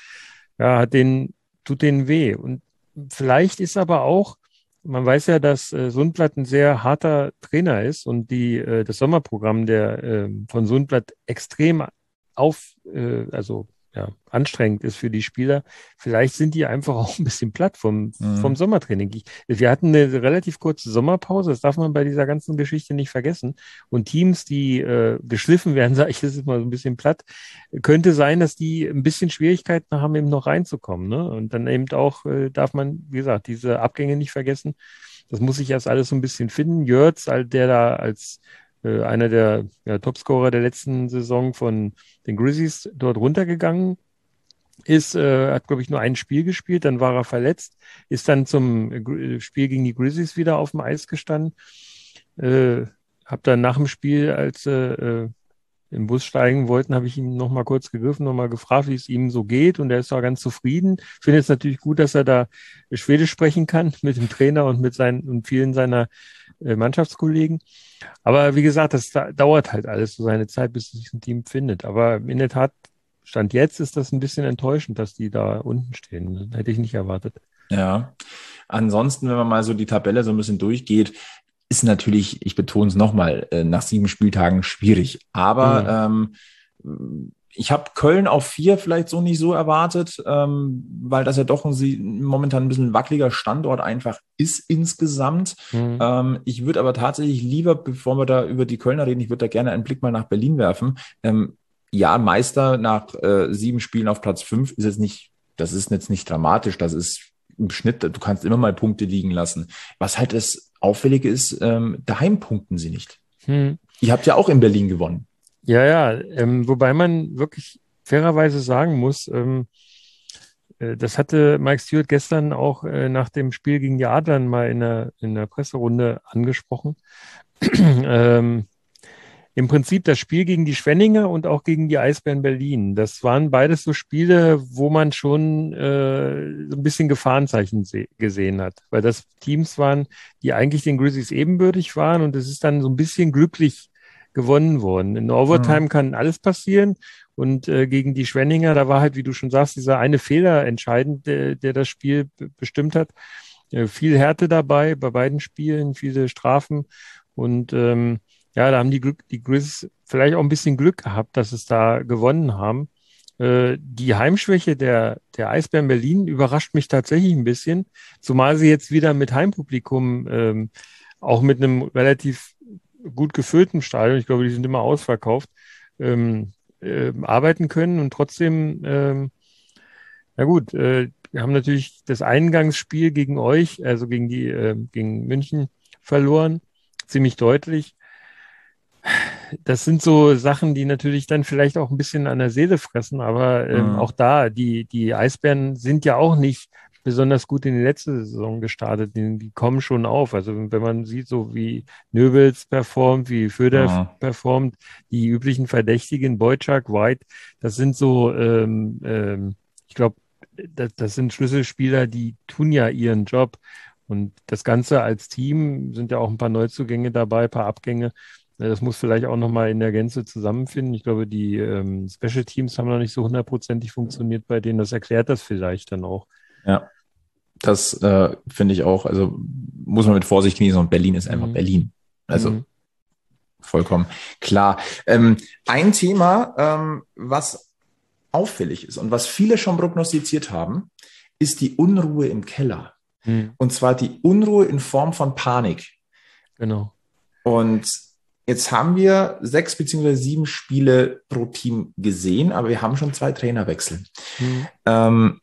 ja, hat denen, tut denen weh. Und vielleicht ist aber auch, man weiß ja, dass äh, Sundblatt ein sehr harter Trainer ist und die, äh, das Sommerprogramm der, äh, von Sundblatt extrem auf, äh, also ja, anstrengend ist für die Spieler. Vielleicht sind die einfach auch ein bisschen platt vom, Mhm. vom Sommertraining. Ich, wir hatten eine relativ kurze Sommerpause, das darf man bei dieser ganzen Geschichte nicht vergessen. Und Teams, die äh, geschliffen werden, sage ich, das ist mal so ein bisschen platt, könnte sein, dass die ein bisschen Schwierigkeiten haben, eben noch reinzukommen. Ne? Und dann eben auch äh, darf man, wie gesagt, diese Abgänge nicht vergessen. Das muss sich erst alles so ein bisschen finden. Jörz, der da als äh, einer der ja, Topscorer der letzten Saison von den Grizzlies dort runtergegangen ist, äh, hat, glaube ich, nur ein Spiel gespielt, dann war er verletzt, ist dann zum äh, Spiel gegen die Grizzlies wieder auf dem Eis gestanden. Äh, hab dann nach dem Spiel, als sie äh, im Bus steigen wollten, habe ich ihn noch mal kurz gegriffen, noch mal gefragt, wie es ihm so geht, und er ist auch ganz zufrieden. Ich finde es natürlich gut, dass er da Schwedisch sprechen kann mit dem Trainer und mit seinen und vielen seiner äh, Mannschaftskollegen. Aber wie gesagt, das da, dauert halt alles so seine Zeit, bis sich ein Team findet. Aber in der Tat, Stand jetzt ist das ein bisschen enttäuschend, dass die da unten stehen. Das hätte ich nicht erwartet. Ja. Ansonsten, wenn man mal so die Tabelle so ein bisschen durchgeht, ist natürlich, ich betone es nochmal, nach sieben Spieltagen schwierig. Aber mhm. ähm, ich habe Köln auf vier vielleicht so nicht so erwartet, ähm, weil das ja doch ein, momentan ein bisschen wackeliger Standort einfach ist insgesamt. Mhm. Ähm, ich würde aber tatsächlich lieber, bevor wir da über die Kölner reden, ich würde da gerne einen Blick mal nach Berlin werfen. Ähm, ja, Meister nach äh, sieben Spielen auf Platz fünf ist jetzt nicht, das ist jetzt nicht dramatisch, das ist im Schnitt, du kannst immer mal Punkte liegen lassen. Was halt das Auffällige ist, ähm, daheim punkten sie nicht. Hm. Ihr habt ja auch in Berlin gewonnen. Ja, ja, ähm, wobei man wirklich fairerweise sagen muss, ähm, äh, das hatte Mike Stewart gestern auch äh, nach dem Spiel gegen die Adler mal in der, in der Presserunde angesprochen. ähm, Im Prinzip das Spiel gegen die Schwenninger und auch gegen die Eisbären Berlin. Das waren beides so Spiele, wo man schon äh, so ein bisschen Gefahrenzeichen gesehen hat, weil das Teams waren, die eigentlich den Grizzlies ebenbürtig waren und es ist dann so ein bisschen glücklich gewonnen worden. In Overtime mhm. kann alles passieren und äh, gegen die Schwenninger, da war halt, wie du schon sagst, dieser eine Fehler entscheidend, der, der das Spiel b- bestimmt hat. Äh, viel Härte dabei bei beiden Spielen, viele Strafen und ähm, ja, da haben die, Glück, die Grizzlies vielleicht auch ein bisschen Glück gehabt, dass es da gewonnen haben. Äh, die Heimschwäche der, der Eisbären Berlin überrascht mich tatsächlich ein bisschen, zumal sie jetzt wieder mit Heimpublikum, ähm, auch mit einem relativ gut gefüllten Stadion, ich glaube, die sind immer ausverkauft, ähm, äh, arbeiten können und trotzdem, ähm, na gut, äh, wir haben natürlich das Eingangsspiel gegen euch, also gegen die, äh, gegen München verloren, ziemlich deutlich. Das sind so Sachen, die natürlich dann vielleicht auch ein bisschen an der Seele fressen, aber ähm, mhm. auch da, die, die Eisbären sind ja auch nicht besonders gut in die letzte Saison gestartet. Die, die kommen schon auf. Also wenn man sieht, so wie Nöbels performt, wie Föder mhm. performt, die üblichen Verdächtigen, Boyczak, White, das sind so, ähm, ähm, ich glaube, das, das sind Schlüsselspieler, die tun ja ihren Job. Und das Ganze als Team sind ja auch ein paar Neuzugänge dabei, ein paar Abgänge. Das muss vielleicht auch nochmal in der Gänze zusammenfinden. Ich glaube, die ähm, Special Teams haben noch nicht so hundertprozentig funktioniert bei denen. Das erklärt das vielleicht dann auch. Ja, das äh, finde ich auch. Also muss man mit Vorsicht genießen. Und Berlin ist einfach mhm. Berlin. Also mhm. vollkommen klar. Ähm, ein Thema, ähm, was auffällig ist und was viele schon prognostiziert haben, ist die Unruhe im Keller. Mhm. Und zwar die Unruhe in Form von Panik. Genau. Und jetzt haben wir sechs beziehungsweise sieben Spiele pro Team gesehen, aber wir haben schon zwei Trainerwechsel. Mhm. Ähm,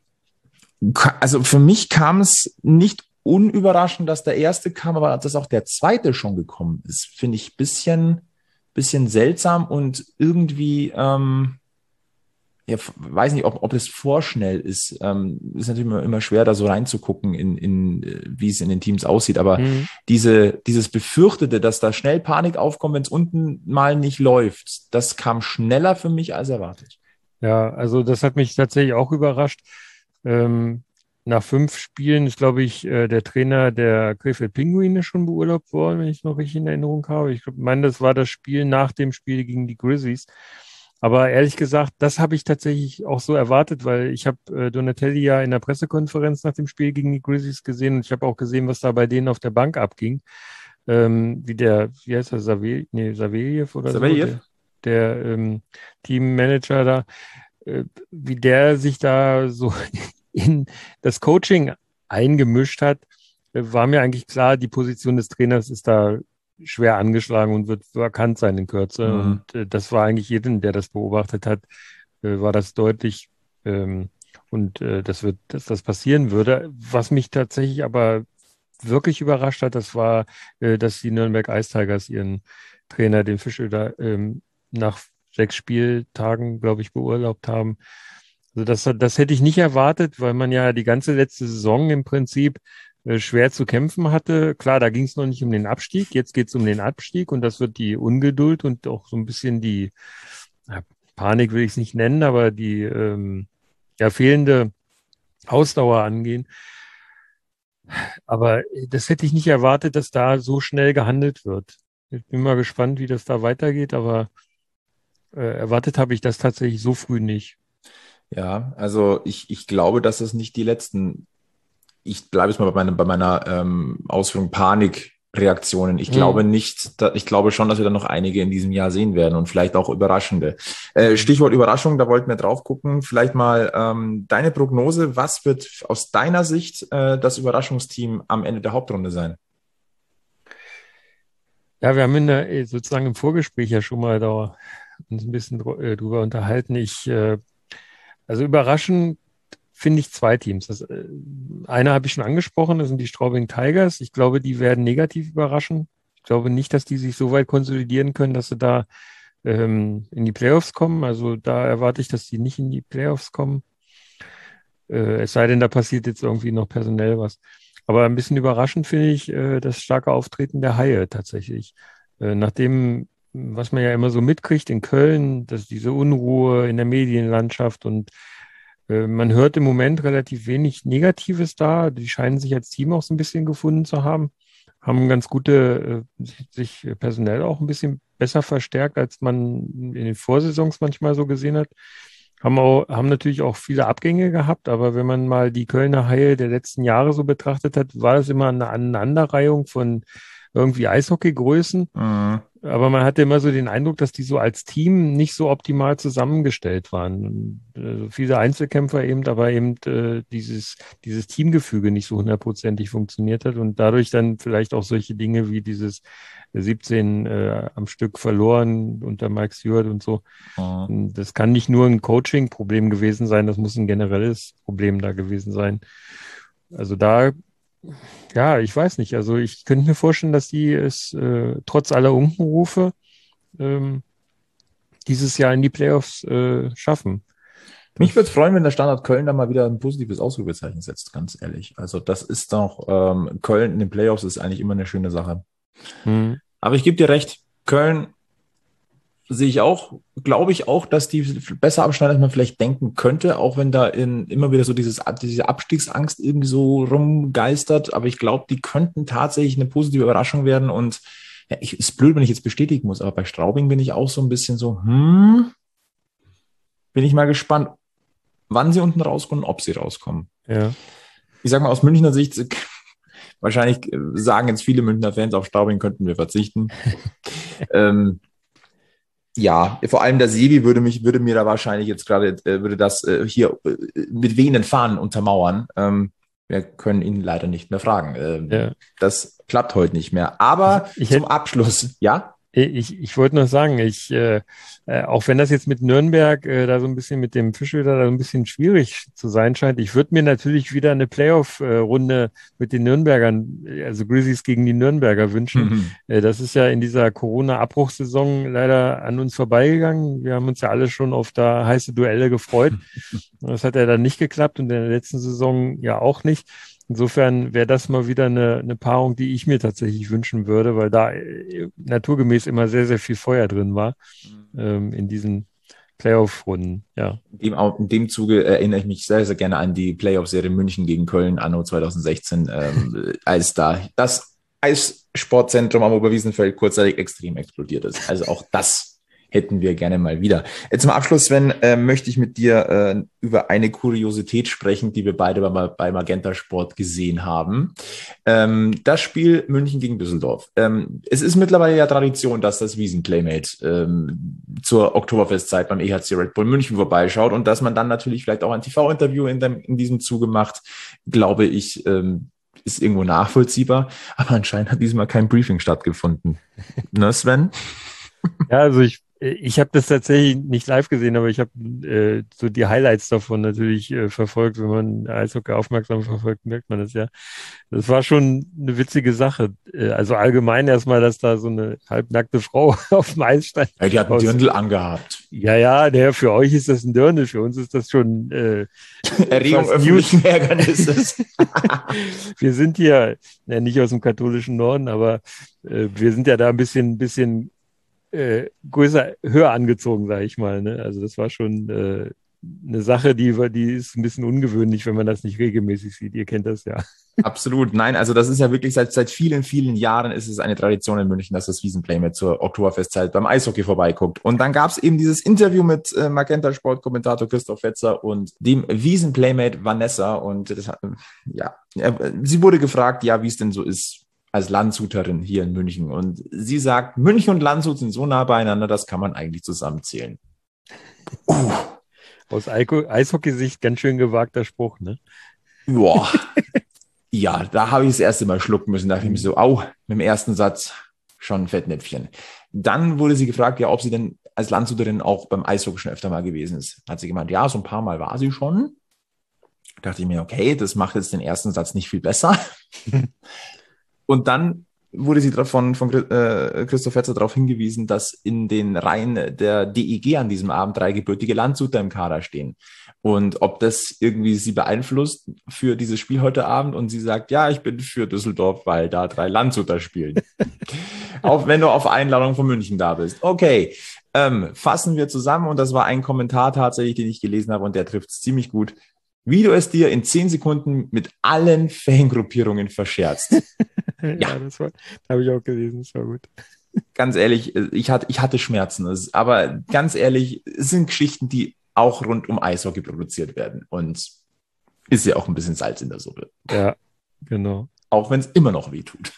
also für mich kam es nicht unüberraschend, dass der erste kam, aber dass auch der zweite schon gekommen ist, finde ich ein bisschen, bisschen seltsam und irgendwie, ähm, ja, weiß nicht, ob, ob das vorschnell ist. Ähm, ist natürlich immer, immer schwer, da so reinzugucken, in, in, wie es in den Teams aussieht. Aber mhm. diese, dieses Befürchtete, dass da schnell Panik aufkommt, wenn es unten mal nicht läuft, das kam schneller für mich als erwartet. Ja, also das hat mich tatsächlich auch überrascht. Ähm, nach fünf Spielen ist, glaube ich, äh, der Trainer der Krefeld Pinguine schon beurlaubt worden, wenn ich es noch richtig in Erinnerung habe. Ich meine, das war das Spiel nach dem Spiel gegen die Grizzlies. Aber ehrlich gesagt, das habe ich tatsächlich auch so erwartet, weil ich habe äh, Donatelli ja in der Pressekonferenz nach dem Spiel gegen die Grizzlies gesehen und ich habe auch gesehen, was da bei denen auf der Bank abging. Ähm, wie der, wie heißt der, Savel, nee, Saveljev oder Saveljev? so, der, der ähm, Teammanager da, äh, wie der sich da so in das Coaching eingemischt hat, äh, war mir eigentlich klar, die Position des Trainers ist da schwer angeschlagen und wird vakant sein in Kürze. Mhm. Und äh, das war eigentlich jedem, der das beobachtet hat, äh, war das deutlich. Ähm, und äh, das wird, dass das passieren würde. Was mich tatsächlich aber wirklich überrascht hat, das war, äh, dass die Nürnberg Ice Tigers ihren Trainer, den Fischöder, ähm, nach sechs Spieltagen, glaube ich, beurlaubt haben. Also das, das hätte ich nicht erwartet, weil man ja die ganze letzte Saison im Prinzip schwer zu kämpfen hatte. Klar, da ging es noch nicht um den Abstieg, jetzt geht es um den Abstieg und das wird die Ungeduld und auch so ein bisschen die ja, Panik will ich es nicht nennen, aber die ähm, ja, fehlende Ausdauer angehen. Aber das hätte ich nicht erwartet, dass da so schnell gehandelt wird. Ich bin mal gespannt, wie das da weitergeht, aber äh, erwartet habe ich das tatsächlich so früh nicht. Ja, also ich, ich glaube, dass es nicht die letzten Ich bleibe jetzt mal bei meiner, bei meiner ähm, Ausführung Panikreaktionen. Ich mhm. glaube nicht, da, ich glaube schon, dass wir da noch einige in diesem Jahr sehen werden und vielleicht auch überraschende. Äh, Stichwort Überraschung, da wollten wir drauf gucken. Vielleicht mal ähm, deine Prognose. Was wird aus deiner Sicht äh, das Überraschungsteam am Ende der Hauptrunde sein? Ja, wir haben in der, sozusagen im Vorgespräch ja schon mal da uns ein bisschen drüber unterhalten. Ich, äh, also überraschend finde ich, zwei Teams. Das, äh, eine habe ich schon angesprochen, das sind die Straubing Tigers. Ich glaube, die werden negativ überraschen. Ich glaube nicht, dass die sich so weit konsolidieren können, dass sie da ähm, in die Playoffs kommen. Also da erwarte ich, dass die nicht in die Playoffs kommen. Äh, es sei denn, da passiert jetzt irgendwie noch personell was. Aber ein bisschen überraschend finde ich äh, das starke Auftreten der Haie tatsächlich. Äh, nachdem, was man ja immer so mitkriegt in Köln, dass diese Unruhe in der Medienlandschaft und äh, man hört im Moment relativ wenig Negatives da. Die scheinen sich als Team auch so ein bisschen gefunden zu haben, haben ganz gute, äh, sich personell auch ein bisschen besser verstärkt, als man in den Vorsaisons manchmal so gesehen hat. Haben, auch, haben natürlich auch viele Abgänge gehabt, aber wenn man mal die Kölner Haie der letzten Jahre so betrachtet hat, war das immer eine Aneinanderreihung von irgendwie Eishockeygrößen. Mhm. Aber man hatte immer so den Eindruck, dass die so als Team nicht so optimal zusammengestellt waren. Also viele Einzelkämpfer eben, aber eben äh, dieses, dieses Teamgefüge nicht so hundertprozentig funktioniert hat und dadurch dann vielleicht auch solche Dinge wie dieses siebzehn äh, am Stück verloren unter Mike Stewart und so. Mhm. Das kann nicht nur ein Coaching-Problem gewesen sein, das muss ein generelles Problem da gewesen sein. Also da Ja, ich weiß nicht. Also ich könnte mir vorstellen, dass die es äh, trotz aller Unkenrufe ähm, dieses Jahr in die Playoffs äh, schaffen. Mich würde es freuen, wenn der Standard Köln da mal wieder ein positives Ausrufezeichen setzt, ganz ehrlich. Also das ist doch, ähm, Köln in den Playoffs ist eigentlich immer eine schöne Sache. Mhm. Aber ich gebe dir recht, Köln sehe ich auch, glaube ich auch, dass die besser abschneiden, als man vielleicht denken könnte, auch wenn da in, immer wieder so dieses, diese Abstiegsangst irgendwie so rumgeistert. Aber ich glaube, die könnten tatsächlich eine positive Überraschung werden. Und ja, ich, ist blöd, wenn ich jetzt bestätigen muss, aber bei Straubing bin ich auch so ein bisschen so, hm, bin ich mal gespannt, wann sie unten rauskommen, ob sie rauskommen. Ja. Ich sag mal, aus Münchner Sicht, wahrscheinlich sagen jetzt viele Münchner Fans, auf Straubing könnten wir verzichten. ähm, Ja, vor allem der Sevi würde mich, würde mir da wahrscheinlich jetzt gerade, äh, würde das äh, hier äh, mit wehenden Fahnen untermauern. Ähm, wir können ihn leider nicht mehr fragen. Ähm, ja. Das klappt heute nicht mehr. Aber ich, ich zum hätte, Abschluss, ja? Ich, ich wollte noch sagen, ich, äh, äh, auch wenn das jetzt mit Nürnberg äh, da so ein bisschen mit dem Fischwilder da so ein bisschen schwierig zu sein scheint, ich würde mir natürlich wieder eine Playoff-Runde mit den Nürnbergern, also Grizzlies gegen die Nürnberger wünschen. Mhm. Äh, das ist ja in dieser Corona-Abbruchssaison leider an uns vorbeigegangen. Wir haben uns ja alle schon auf da heiße Duelle gefreut. Das hat ja dann nicht geklappt und in der letzten Saison ja auch nicht. Insofern wäre das mal wieder eine, eine Paarung, die ich mir tatsächlich wünschen würde, weil da äh, naturgemäß immer sehr, sehr viel Feuer drin war mhm. ähm, in diesen Playoff-Runden. Ja. In dem, in dem Zuge erinnere ich mich sehr, sehr gerne an die Playoff-Serie München gegen Köln anno zwanzig sechzehn, ähm, als da das Eissportzentrum am Oberwiesenfeld kurzzeitig extrem explodiert ist. Also auch das hätten wir gerne mal wieder. Jetzt zum Abschluss, Sven, äh, möchte ich mit dir äh, über eine Kuriosität sprechen, die wir beide bei, bei Magenta Sport gesehen haben. Ähm, das Spiel München gegen Düsseldorf. Ähm, es ist mittlerweile ja Tradition, dass das Wiesen-Playmate ähm, zur Oktoberfestzeit beim E H C Red Bull München vorbeischaut und dass man dann natürlich vielleicht auch ein T V-Interview in, dem, in diesem Zuge macht, glaube ich, ähm, ist irgendwo nachvollziehbar. Aber anscheinend hat diesmal kein Briefing stattgefunden. Ne, Sven? Ja, also ich Ich habe das tatsächlich nicht live gesehen, aber ich habe äh, so die Highlights davon natürlich äh, verfolgt. Wenn man Eishockey aufmerksam verfolgt, merkt man das ja. Das war schon eine witzige Sache. Äh, also allgemein erstmal, dass da so eine halbnackte Frau auf dem Eis stand. Ja, die hat einen Dirndl angehabt. Ja, ja, der, für euch ist das ein Dirndl, für uns ist das schon äh, Erregung öffentlichen Ärgernisses. Wir sind hier, ja, nicht aus dem katholischen Norden, aber äh, wir sind ja da ein bisschen, bisschen Äh, größer, höher angezogen, sage ich mal. Ne? Also das war schon äh, eine Sache, die, die ist ein bisschen ungewöhnlich, wenn man das nicht regelmäßig sieht. Ihr kennt das ja. Absolut. Nein, also das ist ja wirklich seit seit vielen, vielen Jahren ist es eine Tradition in München, dass das Wiesen-Playmate zur Oktoberfestzeit beim Eishockey vorbeiguckt. Und dann gab es eben dieses Interview mit äh, Magenta Sport-Kommentator Christoph Fetzer und dem Wiesen-Playmate Vanessa. Und das, äh, ja, sie wurde gefragt, ja, wie es denn so ist als Landshuterin hier in München. Und sie sagt, München und Landshut sind so nah beieinander, das kann man eigentlich zusammenzählen. Uh. Aus Eishockey-Sicht ganz schön gewagter Spruch, ne? Boah. Ja, da habe ich das erste Mal schlucken müssen. Da dachte ich mir so, au, mit dem ersten Satz schon ein Fettnäpfchen. Dann wurde sie gefragt, ja, ob sie denn als Landshuterin auch beim Eishockey schon öfter mal gewesen ist. Hat sie gemeint, ja, so ein paar Mal war sie schon. dachte ich mir, okay, das macht jetzt den ersten Satz nicht viel besser. Und dann wurde sie davon von äh, Christoph Fetzer darauf hingewiesen, dass in den Reihen der D E G an diesem Abend drei gebürtige Landshuter im Kader stehen. Und ob das irgendwie sie beeinflusst für dieses Spiel heute Abend. Und sie sagt, ja, ich bin für Düsseldorf, weil da drei Landshuter spielen. Auch wenn du auf Einladung von München da bist. Okay, ähm, fassen wir zusammen. Und das war ein Kommentar tatsächlich, den ich gelesen habe und der trifft es ziemlich gut. Wie du es dir in zehn Sekunden mit allen Fangruppierungen verscherzt. ja, ja, das war, habe ich auch gelesen, das war gut. Ganz ehrlich, ich hatte, ich hatte Schmerzen. Aber ganz ehrlich, es sind Geschichten, die auch rund um Eishockey produziert werden. Und ist ja auch ein bisschen Salz in der Suppe. Ja, genau. Auch wenn es immer noch weh tut.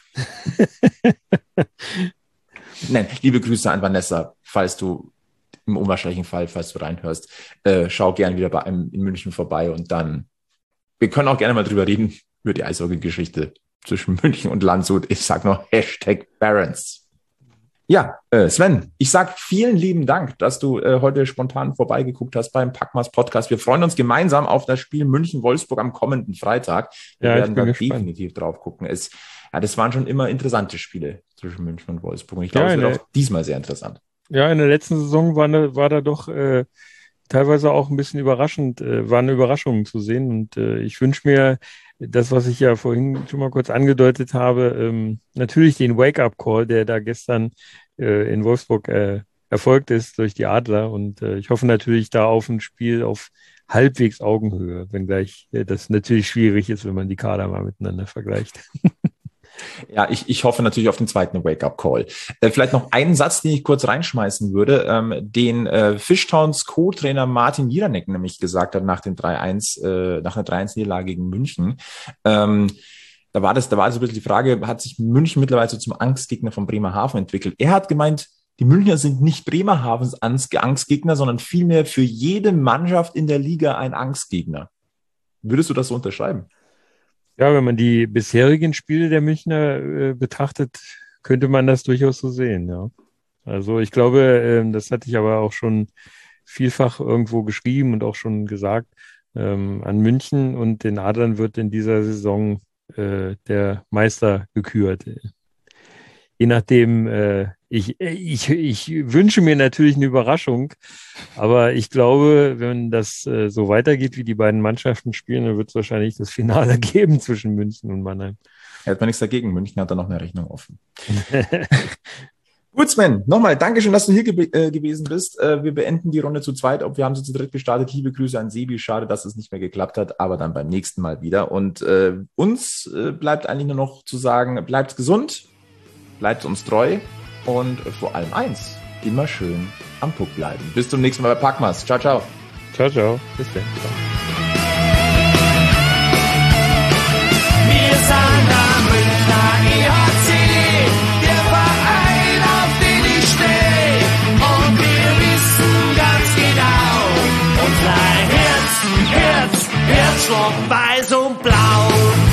Nein, liebe Grüße an Vanessa, falls du im unwahrscheinlichen Fall, falls du reinhörst, äh, schau gerne wieder bei einem in München vorbei und dann, wir können auch gerne mal drüber reden, über die Eishockey-Geschichte zwischen München und Landshut. Ich sag noch Hashtag Barons. Ja, äh, Sven, ich sag vielen lieben Dank, dass du äh, heute spontan vorbeigeguckt hast beim Packmas Podcast. Wir freuen uns gemeinsam auf das Spiel München-Wolfsburg am kommenden Freitag. Wir ja, werden da gespannt. definitiv drauf gucken. Es, ja, das waren schon immer interessante Spiele zwischen München und Wolfsburg. Und ich glaube, Ja, es wird ne. auch diesmal sehr interessant. Ja, in der letzten Saison war, ne, war da doch äh, teilweise auch ein bisschen überraschend, äh, waren Überraschungen zu sehen. Und äh, ich wünsche mir das, was ich ja vorhin schon mal kurz angedeutet habe, ähm, natürlich den Wake-up-Call, der da gestern äh, in Wolfsburg äh, erfolgt ist durch die Adler. Und äh, ich hoffe natürlich da auf ein Spiel auf halbwegs Augenhöhe, wenngleich äh, das natürlich schwierig ist, wenn man die Kader mal miteinander vergleicht. Ja, ich, ich hoffe natürlich auf den zweiten Wake-up-Call. Äh, vielleicht noch einen Satz, den ich kurz reinschmeißen würde, ähm, den äh, Fischtowns Co-Trainer Martin Jieranek nämlich gesagt hat nach dem drei eins, äh, nach einer drei eins Niederlage gegen München. Ähm, da war das, da war so ein bisschen die Frage, hat sich München mittlerweile so zum Angstgegner von Bremerhaven entwickelt? Er hat gemeint, die Münchner sind nicht Bremerhavens Angstgegner, sondern vielmehr für jede Mannschaft in der Liga ein Angstgegner. Würdest du das so unterschreiben? Ja, wenn man die bisherigen Spiele der Münchner äh, betrachtet, könnte man das durchaus so sehen, ja. Also ich glaube, äh, das hatte ich aber auch schon vielfach irgendwo geschrieben und auch schon gesagt, ähm, an München und den Adlern wird in dieser Saison äh, der Meister gekürt. Je nachdem, äh, ich, ich, ich wünsche mir natürlich eine Überraschung, aber ich glaube, wenn das äh, so weitergeht, wie die beiden Mannschaften spielen, dann wird es wahrscheinlich das Finale geben zwischen München und Mannheim. Hätte man nichts dagegen. München hat da noch eine Rechnung offen. Gut, Sven, nochmal Dankeschön, dass du hier ge- äh, gewesen bist. Äh, wir beenden die Runde zu zweit. Ob wir haben sie zu dritt gestartet. Liebe Grüße an Sebi. Schade, dass es nicht mehr geklappt hat, aber dann beim nächsten Mal wieder. Und äh, uns äh, bleibt eigentlich nur noch zu sagen, bleibt gesund, bleibt uns treu und äh, vor allem eins, immer schön am Puck bleiben. Bis zum nächsten Mal bei Packmas. Ciao, ciao. Ciao, ciao. Bis dann. Ciao. Wir sind der Münchner E H C, der Verein, auf den ich stehe. Und wir wissen ganz genau, unser Herz, Herz, Herzschlag weiß und blau.